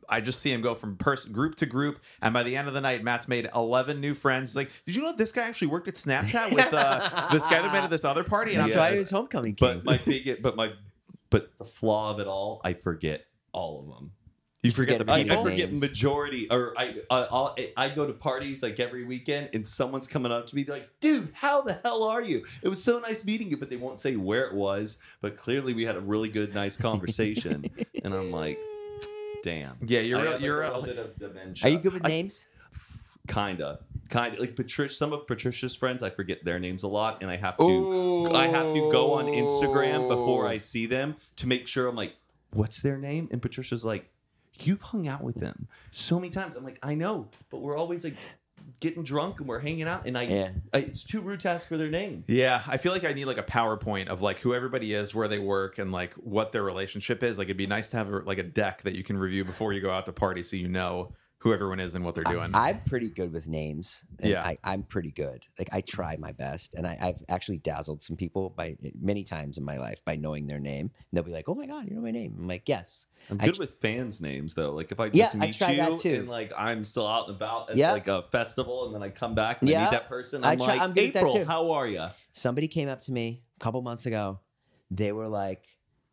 I just see him go from person group to group, and by the end of the night, Matt's made eleven new friends. He's like, did you know this guy actually worked at Snapchat with uh, this guy that made at this other party? And That's I'm why just- he was homecoming king. But my big, but my, but the flaw of it all, I forget all of them. you forget forget the I, I people. names. forget majority, or I, uh, I'll, I go to parties like every weekend, and someone's coming up to me like, "Dude, how the hell are you? It was so nice meeting you," but they won't say where it was. But clearly, we had a really good, nice conversation, and I'm like, "Damn." Yeah, you're I real- have, like, you're a real- little bit of dementia. Are you good with I- names? Kinda, kind of like Patricia. Some of Patricia's friends, I forget their names a lot, and I have to, I have to go on Instagram before I see them to make sure. I'm like, "What's their name?" And Patricia's like, "You've hung out with them so many times." I'm like, "I know, but we're always like getting drunk and we're hanging out, and I, Yeah. I it's too rude to ask for their names." Yeah, I feel like I need like a PowerPoint of like who everybody is, where they work, and like what their relationship is. Like it'd be nice to have a, like a deck that you can review before you go out to party, so you know who everyone is and what they're doing. I'm pretty good with names. And Yeah. I, I'm pretty good. Like I try my best, and I, I've actually dazzled some people by many times in my life by knowing their name. And they'll be like, "Oh my god, you know my name?" I'm like, "Yes." I'm I good tr- with fans' names though. Like if I Yeah, just I meet try you that too. and like I'm still out and about at Yeah. like a festival, and then I come back and I Yeah. meet that person, I I'm try- like, I'm good at that "April, too. how are you?" Somebody came up to me a couple months ago. They were like,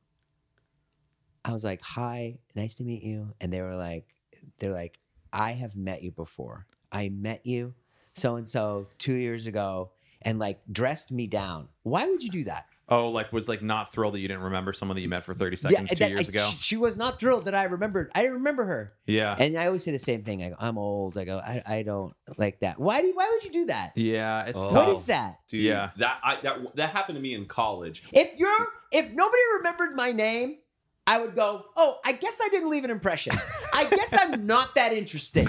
I was like, "Hi, nice to meet you." And they were like, they're like, "I have met you before. I met you so and so two years ago," and like dressed me down. Why would you do that? Oh, like was like not thrilled that you didn't remember someone that you met for thirty seconds two that- years I- ago. She, she was not thrilled that I remembered. I didn't remember her. Yeah, And I always say the same thing. I go, "I'm old." I go, I, I don't like that. Why do you, why would you do that? yeah, it's Oh. tough. What is that? Dude, Yeah. that I, that that happened to me in college. If you're if nobody remembered my name, I would go, "Oh, I guess I didn't leave an impression. I guess I'm not that interesting."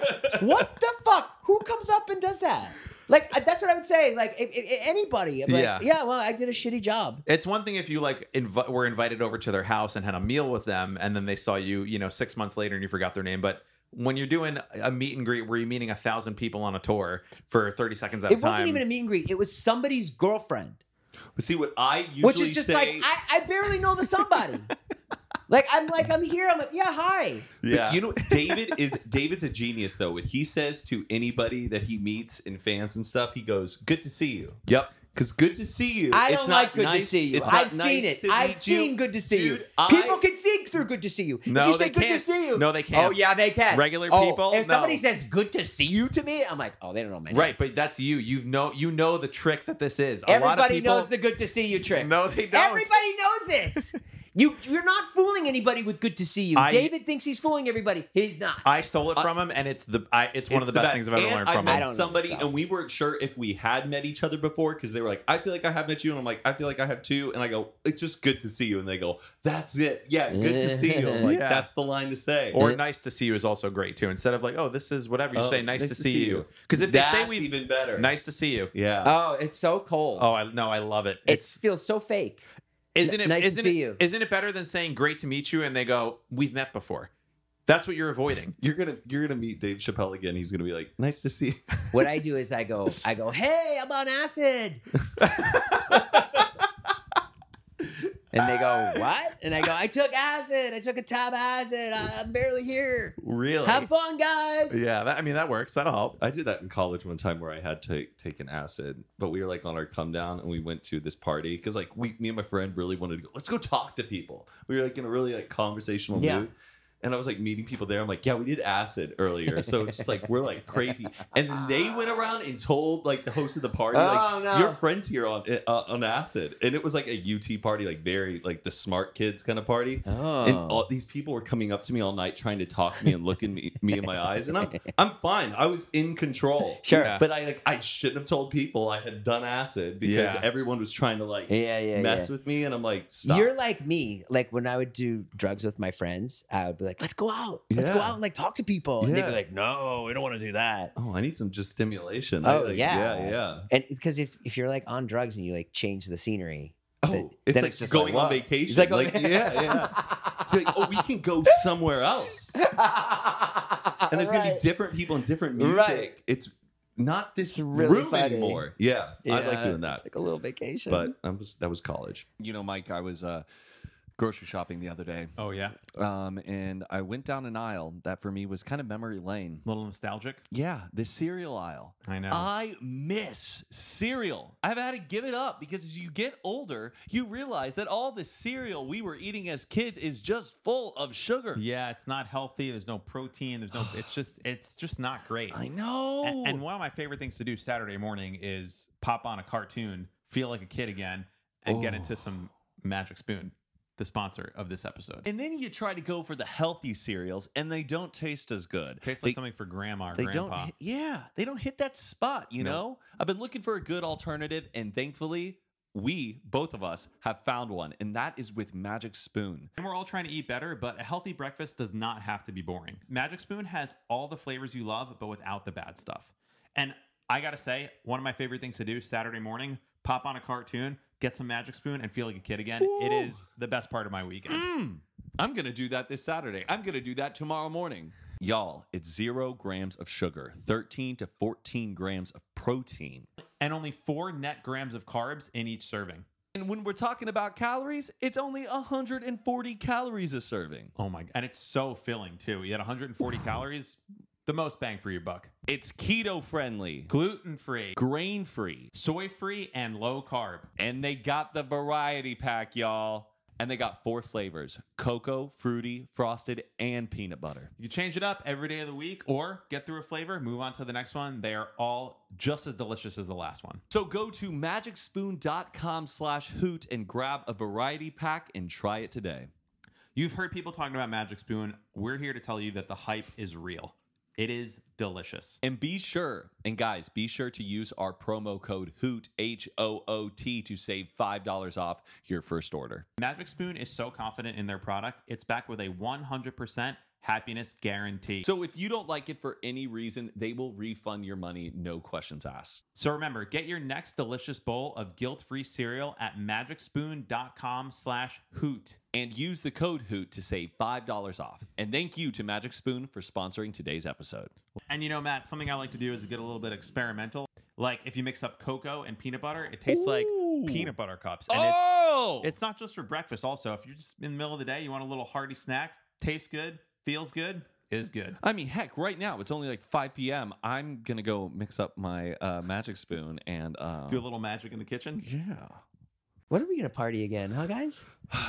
What the fuck? Who comes up and does that? Like I- that's what I would say. Like if, if, anybody. I'm like, Yeah. yeah. Well, I did a shitty job. It's one thing if you like inv- were invited over to their house and had a meal with them, and then they saw you, you know, six months later and you forgot their name. But when you're doing a meet and greet where you're meeting a thousand people on a tour for thirty seconds at It a time, wasn't even a meet and greet. It was somebody's girlfriend, But see what I usually which is just say, like I, I barely know the somebody. Like I'm like I'm here. I'm like, yeah, hi. But yeah, you know, David is David's a genius though. When he says to anybody that he meets and fans and stuff, he goes, "Good to see you." yep. Because good to see you. I it's don't not like good nice, to see you. it's not I've nice seen it. to I've meet you. seen good to see Dude, you. I- People can see through good to see you. No, if you they say good can't. to see you. No, they can't. Oh yeah, they can. Regular Oh, people, If somebody no. says good to see you to me, I'm like, oh, they don't know my name. Right, but that's you. You've know you know the trick that this is. A lot of Everybody people, knows the good to see you trick. No, they don't. Everybody knows it. You you're not fooling anybody with good to see you. I- David thinks he's fooling everybody. He's not. I stole it from him, and it's the I, it's one of the best, things I've ever and learned I from met him. don't know somebody, so. and we weren't sure if we had met each other before because they were like, "I feel like I have met you," and I'm like, "I feel like I have too." And I go, "It's just good to see you," and they go, "That's it, yeah, good to see you." I'm like, Yeah. "That's the line to say." Or nice to see you is also great too. Instead of like, oh, this is whatever, you Oh, say nice, to, see you. Because if they That's say we even better. nice to see you. Yeah. Oh, it's so cold. Oh, I no, I love it. it feels so fake. Isn't it? Nice to isn't see it, you. Isn't it better than saying "great to meet you" and they go, "We've met before"? That's what you're avoiding. You're gonna you're gonna meet Dave Chappelle again. He's gonna be like, "Nice to see you." What I do is I go, I go, hey, I'm on acid. And they go, what? And I go, I took acid. I took a top acid. I'm barely here. Really? Have fun, guys. Yeah, that, I mean that works. That'll help. I did that in college one time where I had to take an acid, but we were like on our come down and we went to this party because like we, me and my friend really wanted to go. Let's go talk to people. We were like in a really like conversational Yeah. mood. And I was like meeting people there. I'm like, yeah, we did acid earlier. So it's just like, we're like crazy. And then they went around and told like the host of the party, like, Oh, no. your friend's here on uh, on acid. And it was like a U T party, like very like the smart kids kind of party. Oh. And all these people were coming up to me all night trying to talk to me and look in me, me in my eyes. And I'm I'm fine. I was in control. Sure. Yeah. But I like I shouldn't have told people I had done acid because Yeah. everyone was trying to like Yeah, yeah, mess yeah. with me. And I'm like, stop. You're like me. Like when I would do drugs with my friends, I would be like, let's go out. Let's go Yeah. out and like talk to people. And they'd be Yeah. like, no, we don't want to do that. oh, I need some just stimulation. Oh, I, like, yeah. Yeah, yeah. And because if, if you're like on drugs and you like change the scenery, Oh, then- it's then like it's just going like, on whoa. vacation. It's like, Like, going- yeah, yeah. You're like, oh, we can go somewhere else. And there's gonna be Right. different people and different music. Right. It's not this It's really room funny. anymore. Yeah, I like Yeah, doing that. It's like a little vacation. But that was that was college. You know, Mike, I was uh, grocery shopping the other day, Oh yeah, um, and I went down an aisle that for me was kind of memory lane. a little nostalgic. Yeah, the cereal aisle. I know. I miss cereal. I've had to give it up because as you get older, you realize that all the cereal we were eating as kids is just full of sugar. Yeah, it's not healthy. There's no protein. There's no. It's just. It's just not great. I know. And, and one of my favorite things to do Saturday morning is pop on a cartoon, feel like a kid again, and get into some Magic Spoon, the sponsor of this episode. And then you try to go for the healthy cereals, and they don't taste as good. Tastes like They- something for grandma or They grandpa. don't. hit- Yeah, they don't hit that spot. You No. know, I've been looking for a good alternative, and thankfully, we both of us have found one, and that is with Magic Spoon. And we're all trying to eat better, but a healthy breakfast does not have to be boring. Magic Spoon has all the flavors you love, but without the bad stuff. And I gotta say, one of my favorite things to do Saturday morning, pop on a cartoon, get some Magic Spoon, and feel like a kid again. It is the best part of my weekend. Mm, I'm gonna do that this Saturday. I'm gonna do that tomorrow morning. Y'all, it's zero grams of sugar, thirteen to fourteen grams of protein. And only four net grams of carbs in each serving. And when we're talking about calories, it's only one hundred forty calories a serving. Oh my, and it's so filling too. You had one hundred forty calories, the most bang for your buck. It's keto friendly, Gluten free, grain free, soy free, and low carb. and they got the variety pack, y'all. And they got four flavors: cocoa, fruity, frosted, and peanut butter. You can change it up every day of the week or get through a flavor, move on to the next one. They are all just as delicious as the last one. So go to magicspoon.com slash hoot and grab a variety pack and try it today. You've heard people talking about Magic Spoon. We're here to tell you that the hype is real. It is delicious. And be sure, and guys, be sure to use our promo code HOOT, H O O T, to save five dollars off your first order. Magic Spoon is so confident in their product, it's backed with a one hundred percent happiness guarantee. So if you don't like it for any reason, they will refund your money, no questions asked. So remember, get your next delicious bowl of guilt-free cereal at magicspoon.com slash hoot. And use the code HOOT to save five dollars off. And thank you to Magic Spoon for sponsoring today's episode. And you know, Matt, something I like to do is get a little bit experimental. Like if you mix up cocoa and peanut butter, it tastes like peanut butter cups. And Oh! it's it's not just for breakfast also. If you're just in the middle of the day, you want a little hearty snack, tastes good, feels good, is good. I mean, heck, right now it's only like five p.m. I'm going to go mix up my uh, Magic Spoon and... Uh, Do a little magic in the kitchen. yeah. When are we gonna party again, huh, guys?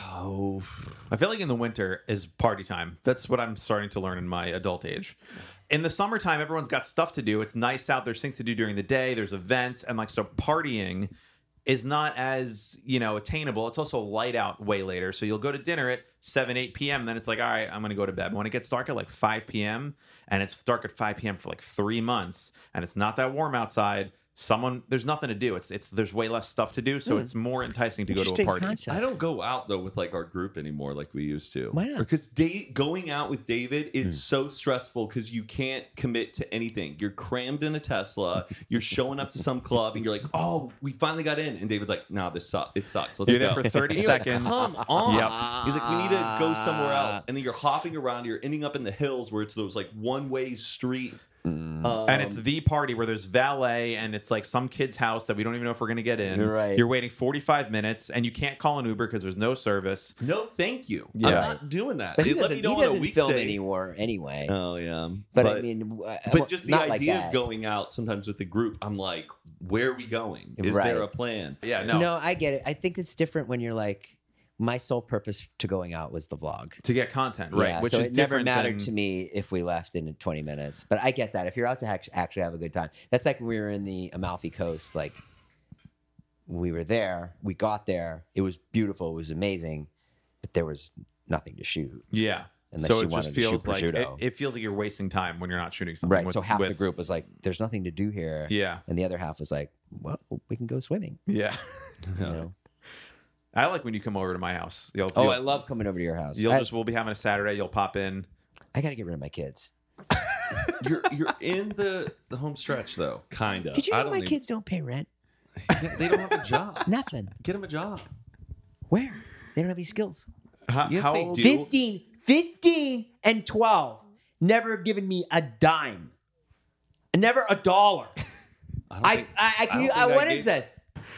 Oh, I feel like in the winter is party time. That's what I'm starting to learn in my adult age. In the summertime, everyone's got stuff to do. It's nice out. There's things to do during the day. There's events, and like so, partying is not as you know attainable. It's also light out way later. So you'll go to dinner at seven, eight p.m. Then it's like, all right, I'm gonna go to bed. When it gets dark at like five p.m. and it's dark at five p.m. for like three months, and it's not that warm outside. Someone, there's nothing to do. It's it's there's way less stuff to do, so it's more enticing to go to a Interesting party. concept. I don't go out though with like our group anymore like we used to. Why not? Because da- going out with David, it's so stressful because you can't commit to anything. You're crammed in a Tesla. You're showing up to some club and you're like, "Oh, we finally got in." And David's like, "No, this sucks. It sucks. Let's You're go." there for thirty And you're like, seconds. Come on. Yep. He's like, "We need to go somewhere else." And then you're hopping around. You're ending up in the hills where it's those like one way street. Um, And it's the party where there's valet and it's like some kid's house that we don't even know if we're going to get in. You're right. You're waiting forty-five minutes and you can't call an Uber because there's no service. no, thank you. Yeah. I'm not doing that. But he They let doesn't, me he know on a doesn't weekday. film anymore anyway. Oh yeah, but, I mean, uh, but well, just the not like idea that. of going out sometimes with the group, I'm like, where are we going? Is Right. there a plan? Yeah, no. No, I get it. I think it's different when you're like, my sole purpose to going out was the vlog. To get content, right? Yeah, Which so is it never different mattered than- to me if we left in twenty minutes. But I get that. If you're out to act- actually have a good time, that's like when we were in the Amalfi Coast. Like we were there, we got there, it was beautiful, it was amazing, but there was nothing to shoot. Yeah. Unless so you it just wanted to shoot feels like it, prosciutto. it feels like you're wasting time when you're not shooting something. Right. With, so half the with- group was like, "There's nothing to do here," Yeah. and the other half was like, "Well, we can go swimming." Yeah. You know? I like when you come over to my house. You'll, Oh, you'll, I love coming over to your house. You'll I, just we'll be having a Saturday. You'll pop in. I got to get rid of my kids. You're you're in the the home stretch though, kind of. Did you I know don't my even- kids don't pay rent? They don't have a job. Nothing. Get them a job. Where? They don't have any skills. How, Yes, how they old- do. fifteen, fifteen, and twelve. Never given me a dime. Never a dollar. I don't I, think- I, I can. don't you, think I, I what gave- is this?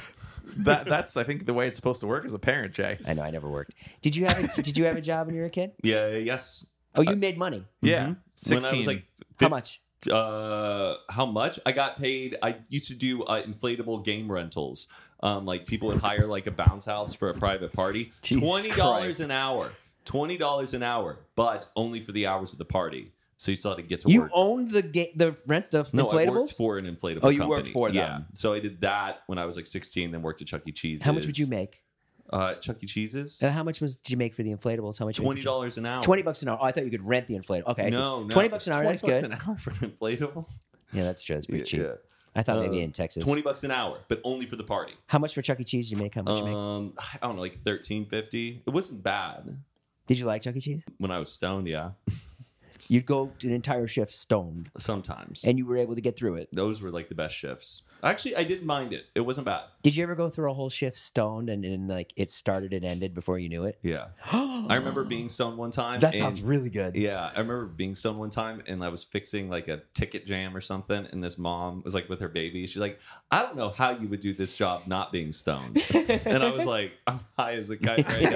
that that's I think the way it's supposed to work as a parent, Jay. I know I never worked. Did you have a, did you have a job when you were a kid? Yeah, yes. Oh, you made money. Yeah, When sixteen. I was like, How fif- much? Uh, how much? I got paid. I used to do uh, inflatable game rentals. Um, like people would hire like a bounce house for a private party. Jesus Twenty dollars Christ. an hour. Twenty dollars an hour, but only for the hours of the party. So you still had to get to You work. owned the ga- the rent the No, I worked inflatables. for an inflatable Oh, you company. worked for them. Yeah. So I did that when I was like sixteen, then worked at Chuck E. Cheese. How much would you make? Uh, Chuck E. Cheese's? Uh, how much was did you make for the inflatables? How much? Twenty dollars an hour. Twenty bucks an hour. Oh, I thought you could rent the inflatable. Okay, I see. No, no. Twenty bucks an hour. twenty That's bucks good. an hour for an inflatable. Yeah, that's true. It's pretty cheap. Yeah. I thought Uh, maybe in Texas. Twenty bucks an hour, but only for the party. How much for Chuck E. Cheese did you make? How much you make? Um, I don't know, like thirteen fifty. It wasn't bad Did you like Chuck E. Cheese? when I was stoned. Yeah, You'd go to an entire shift stoned, sometimes. and you were able to get through it. Those were like the best shifts. Actually, I didn't mind it. It wasn't bad. Did you ever go through a whole shift stoned and, and like it started and ended before you knew it? Yeah, I remember being stoned one time. That and- sounds really good. Yeah, I remember being stoned one time, and I was fixing like a ticket jam or something, and this mom was like with her baby. She's like, "I don't know how you would do this job not being stoned," and I was like, "I'm high as a kite right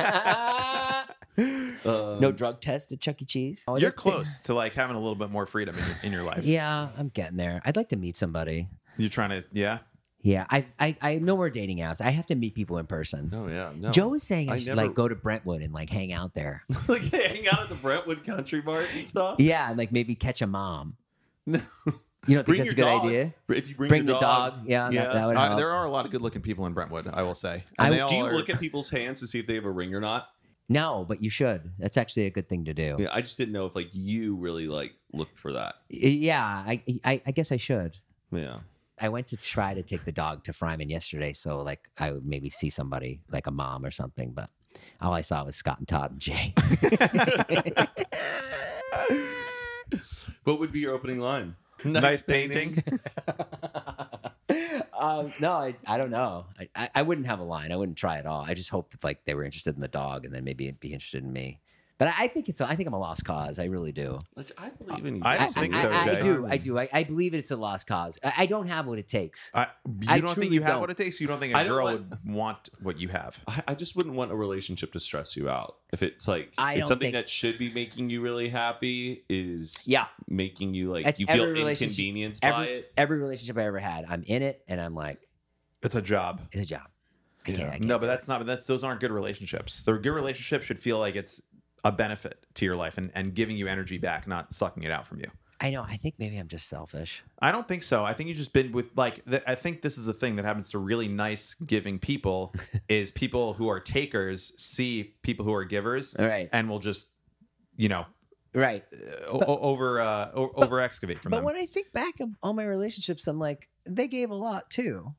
now." Um, No drug test at Chuck E. Cheese? Oh, You're that- close to like having a little bit more freedom in your, in your life. Yeah, I'm getting there. I'd like to meet somebody. You're trying to, yeah. Yeah, I I I know we're dating apps. I have to meet people in person. Oh yeah, no. Joe was saying I, I should never- like go to Brentwood and like hang out there. like hang out at the Brentwood Country Mart and stuff. Yeah, and like maybe catch a mom. No. You don't think Bring that's a your good dog. idea? If you bring, Bring your the dog. Yeah, Yeah. That, that would Uh, help. there are a lot of good-looking people in Brentwood, I will say. I- And they do all Do you are- look at people's hands to see if they have a ring or not? No, but you should. That's actually a good thing to do. Yeah, I just didn't know if like you really like looked for that. Yeah, I, I I guess I should. Yeah. I went to try to take the dog to Fryman yesterday, so like I would maybe see somebody like a mom or something, but all I saw was Scott and Todd and Jay. What would be your opening line? nice painting. um, no, I, I don't know. I, I, I wouldn't have a line. I wouldn't try at all. I just hope that, like they were interested in the dog and then maybe be interested in me. But I, I think it's a, I think I'm a lost cause. I really do. Like, I believe in you. I don't think I, so, I, I Jay. do. I do. I, I believe it's a lost cause. I, I don't have what it takes. I, you I don't think truly you have don't. what it takes? You don't think a I don't girl want- would want what you have? I, I just wouldn't want a relationship to stress you out. If it's like I it's don't something think- that should be making you really happy is Yeah. making you like That's you feel every relationship- inconvenienced by Every, it. every relationship I ever had, I'm in it and I'm like, It's a job. it's a job. I Yeah. can't, I can't No, do but it. that's not. But that's those aren't good relationships. The good relationship should feel like it's a benefit to your life and, and giving you energy back, not sucking it out from you. I know. I think maybe I'm just selfish. I don't think so. I think you just been with like. Th- I think this is a thing that happens to really nice giving people is people who are takers see people who are givers All right. and will just, you know, Right. o- o- over uh, o- over excavate from But them. when I think back of all my relationships, I'm like, they gave a lot too.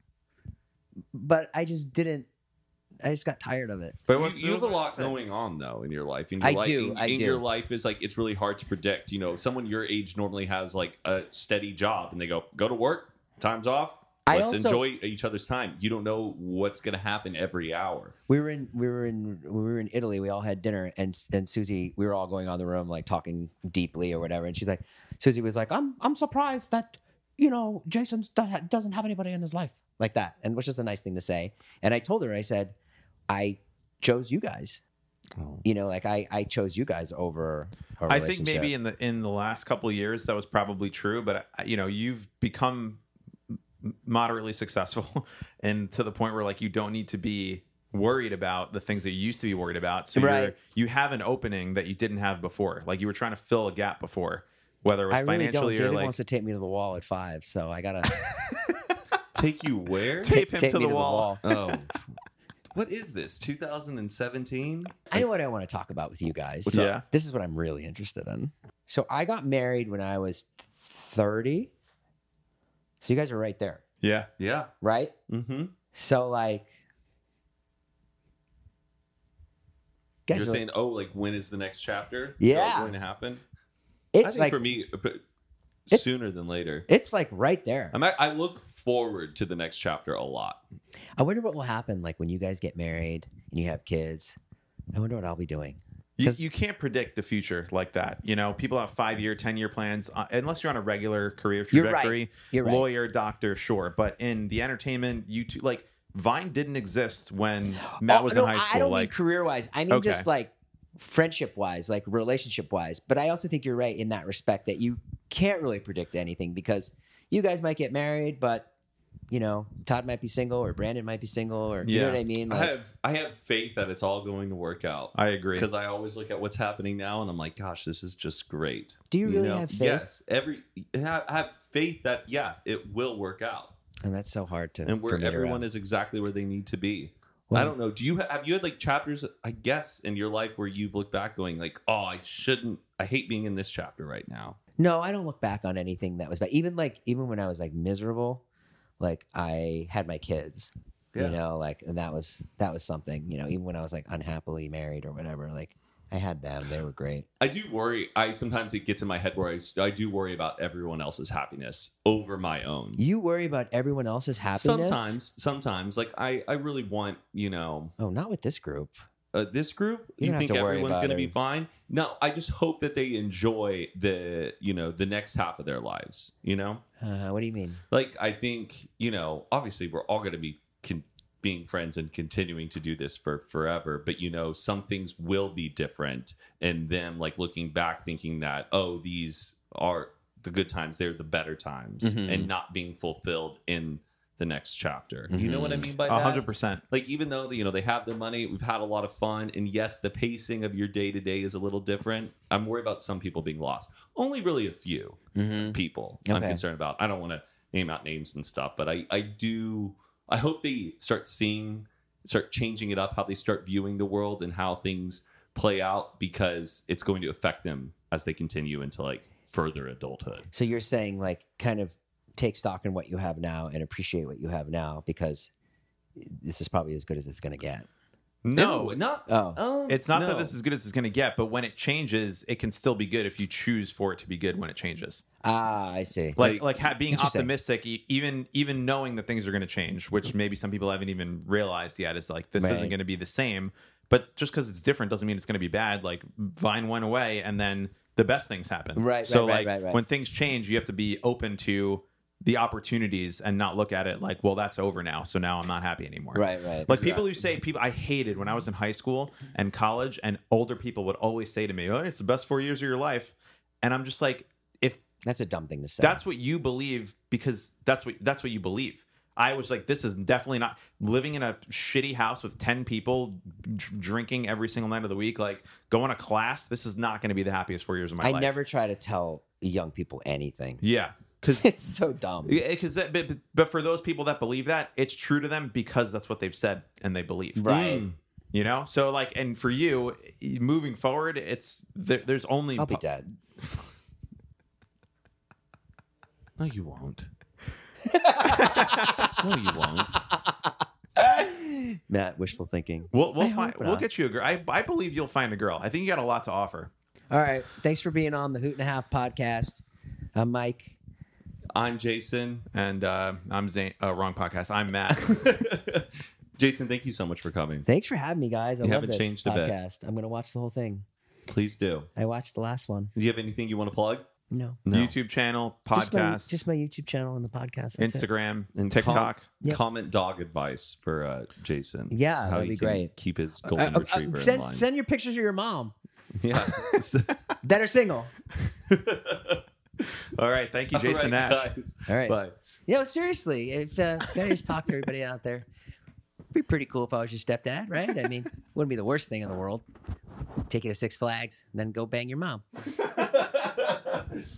But I just didn't, I just got tired of it. But You, what's- you have a what's lot the thing? going on though in your life. In your I life, do, In, I in do. your life is like it's really hard to predict. You know, someone your age normally has like a steady job, and they go go to work, time's off. I Let's also- enjoy each other's time. You don't know what's going to happen every hour. We were in, we were in, we were in Italy. We all had dinner, and and Susie, we were all going on the room like talking deeply or whatever. And she's like, Susie was like, I'm I'm surprised that you know Jason do- doesn't have anybody in his life like that, and which is a nice thing to say. And I told her, I said, I chose you guys. You know, like I I chose you guys over. A I think relationship. maybe in the in the last couple of years that was probably true, but uh, you know you've become m- moderately successful, and to the point where like you don't need to be worried about the things that you used to be worried about. So Right. you're, you have an opening that you didn't have before. Like you were trying to fill a gap before, whether it was I really don't. financially or David like wants to take me to the wall at five, so I gotta Take you where? tape him take to me the wall. Oh, what is this? two thousand seventeen? I know what I want to talk about with you guys. What's up? Yeah. This is what I'm really interested in. So I got married when I was thirty. So you guys are right there, Yeah. Yeah. right? Mm-hmm. So like, guys You're are- saying, oh, like when is the next chapter? Yeah. going to happen? it's I think like for me, uh, but It's- sooner than later. it's like right there. I'm, a- I look forward to the next chapter a lot. I wonder what will happen like when you guys get married and you have kids. I wonder what I'll be doing. You, 'Cause- you can't predict the future like that. You know, people have five year, ten year plans, uh, unless you're on a regular career You're right. trajectory. You're right. Lawyer, doctor, sure. But in the entertainment, YouTube, like Vine didn't exist when Matt Oh, was no, in high school. I don't like mean career wise. I mean Okay. just like friendship wise, like relationship wise. But I also think you're right in that respect that you can't really predict anything because you guys might get married, but you know, Todd might be single or Brandon might be single or you know Yeah. what I mean? I Like, have I have faith that it's all going to work out. I agree. Because I always look at what's happening now and I'm like, gosh, this is just great. do you really have faith? Yes. Every have, have faith that yeah, it will work out. And that's so hard to And for where me to everyone wrap. is exactly where they need to be. Well- I don't know. Do you have you had like chapters, I guess, in your life where you've looked back going like, oh, I shouldn't I hate being in this chapter right now. No, I don't look back on anything that was bad. Even like even when I was like miserable, like I had my kids. Yeah. You know, like and that was that was something, you know, even when I was like unhappily married or whatever, like I had them. They were great. I do worry. I sometimes it gets in my head where I, I do worry about everyone else's happiness over my own. You worry about everyone else's happiness? Sometimes, sometimes, like I, I really want, you know, Oh, not with this group. uh, this group. You You, don't have think to worry everyone's about going to be every- fine? No, I just hope that they enjoy the, you know, the next half of their lives. You know, Uh, what do you mean? like I think, you know, obviously we're all going to be con- being friends and continuing to do this for forever, but you know, some things will be different, and them like looking back, thinking that oh, these are the good times, they're the better times, Mhm. and not being fulfilled in the next chapter. You know what I mean by A that? hundred percent. Like even though you know they have the money, we've had a lot of fun, and yes, the pacing of your day to day is a little different. I'm worried about some people being lost. Only really a few Mm-hmm. people I'm Okay. concerned about. I don't want to name out names and stuff, but I I do. I hope they start seeing, start changing it up, how they start viewing the world and how things play out, because it's going to affect them as they continue into like further adulthood. So you're saying like kind of take stock in what you have now and appreciate what you have now because this is probably as good as it's going to get. No, not. Oh. um, it's not that no. this is as good as it's going to get, but when it changes, it can still be good if you choose for it to be good when it changes. Ah, I see. Like Like, like ha- being interesting. optimistic, e- even even knowing that things are going to change, which maybe some people haven't even realized yet, is like this Right. isn't going to be the same. But just because it's different doesn't mean it's going to be bad. Like Vine went away, and then the best things happen. Right, So right, right, like right, right. when things change, you have to be open to the opportunities and not look at it like, well, that's over now, so now I'm not happy anymore. Right, right. Like people who say people I hated when I was in high school and college, and older people would always say to me, "Oh, it's the best four years of your life," and I'm just like, if That's a dumb thing to say. that's what you believe, because that's what that's what you believe. I was like, this is definitely not living in a shitty house with ten people, dr- drinking every single night of the week, like going to class. This is not going to be the happiest four years of my I life. never try to tell young people anything. Yeah, because It's so dumb. because but, but- but for those people that believe that, it's true to them because that's what they've said and they believe. Right. Mm. You know, so like, and for you, moving forward, it's there, there's only I'll be dead. No, you won't. No, you won't. Matt, wishful thinking. We'll we'll I find hope we'll not. get you a girl. I I believe you'll find a girl. I think you got a lot to offer. All right. Thanks for being on the Hoot and a Half podcast. I'm Mike. I'm Jason. And uh, I'm Zane. Uh, wrong podcast. I'm Matt. Jason, thank you so much for coming. Thanks for having me, guys. I You love haven't this changed a bit. podcast. I'm going to watch the whole thing. Please do. I watched the last one. Do you have anything you want to plug? No. No. YouTube channel, Just my, podcast, just my YouTube channel and the podcast. That's it. Instagram, And TikTok. Yep. Comment dog advice for uh, Jason. Yeah, How that'd he be can great. Keep his Uh, golden uh, uh, retriever in send, line. send your pictures of your mom Yeah. that are single. All right. Thank you, Jason All right, Nash. guys. All right. Bye. You know, seriously, if uh, you gotta just talk to everybody out there. It'd be pretty cool if I was your stepdad, right? I mean, wouldn't be the worst thing in the world. Take you to Six Flags and then go bang your mom.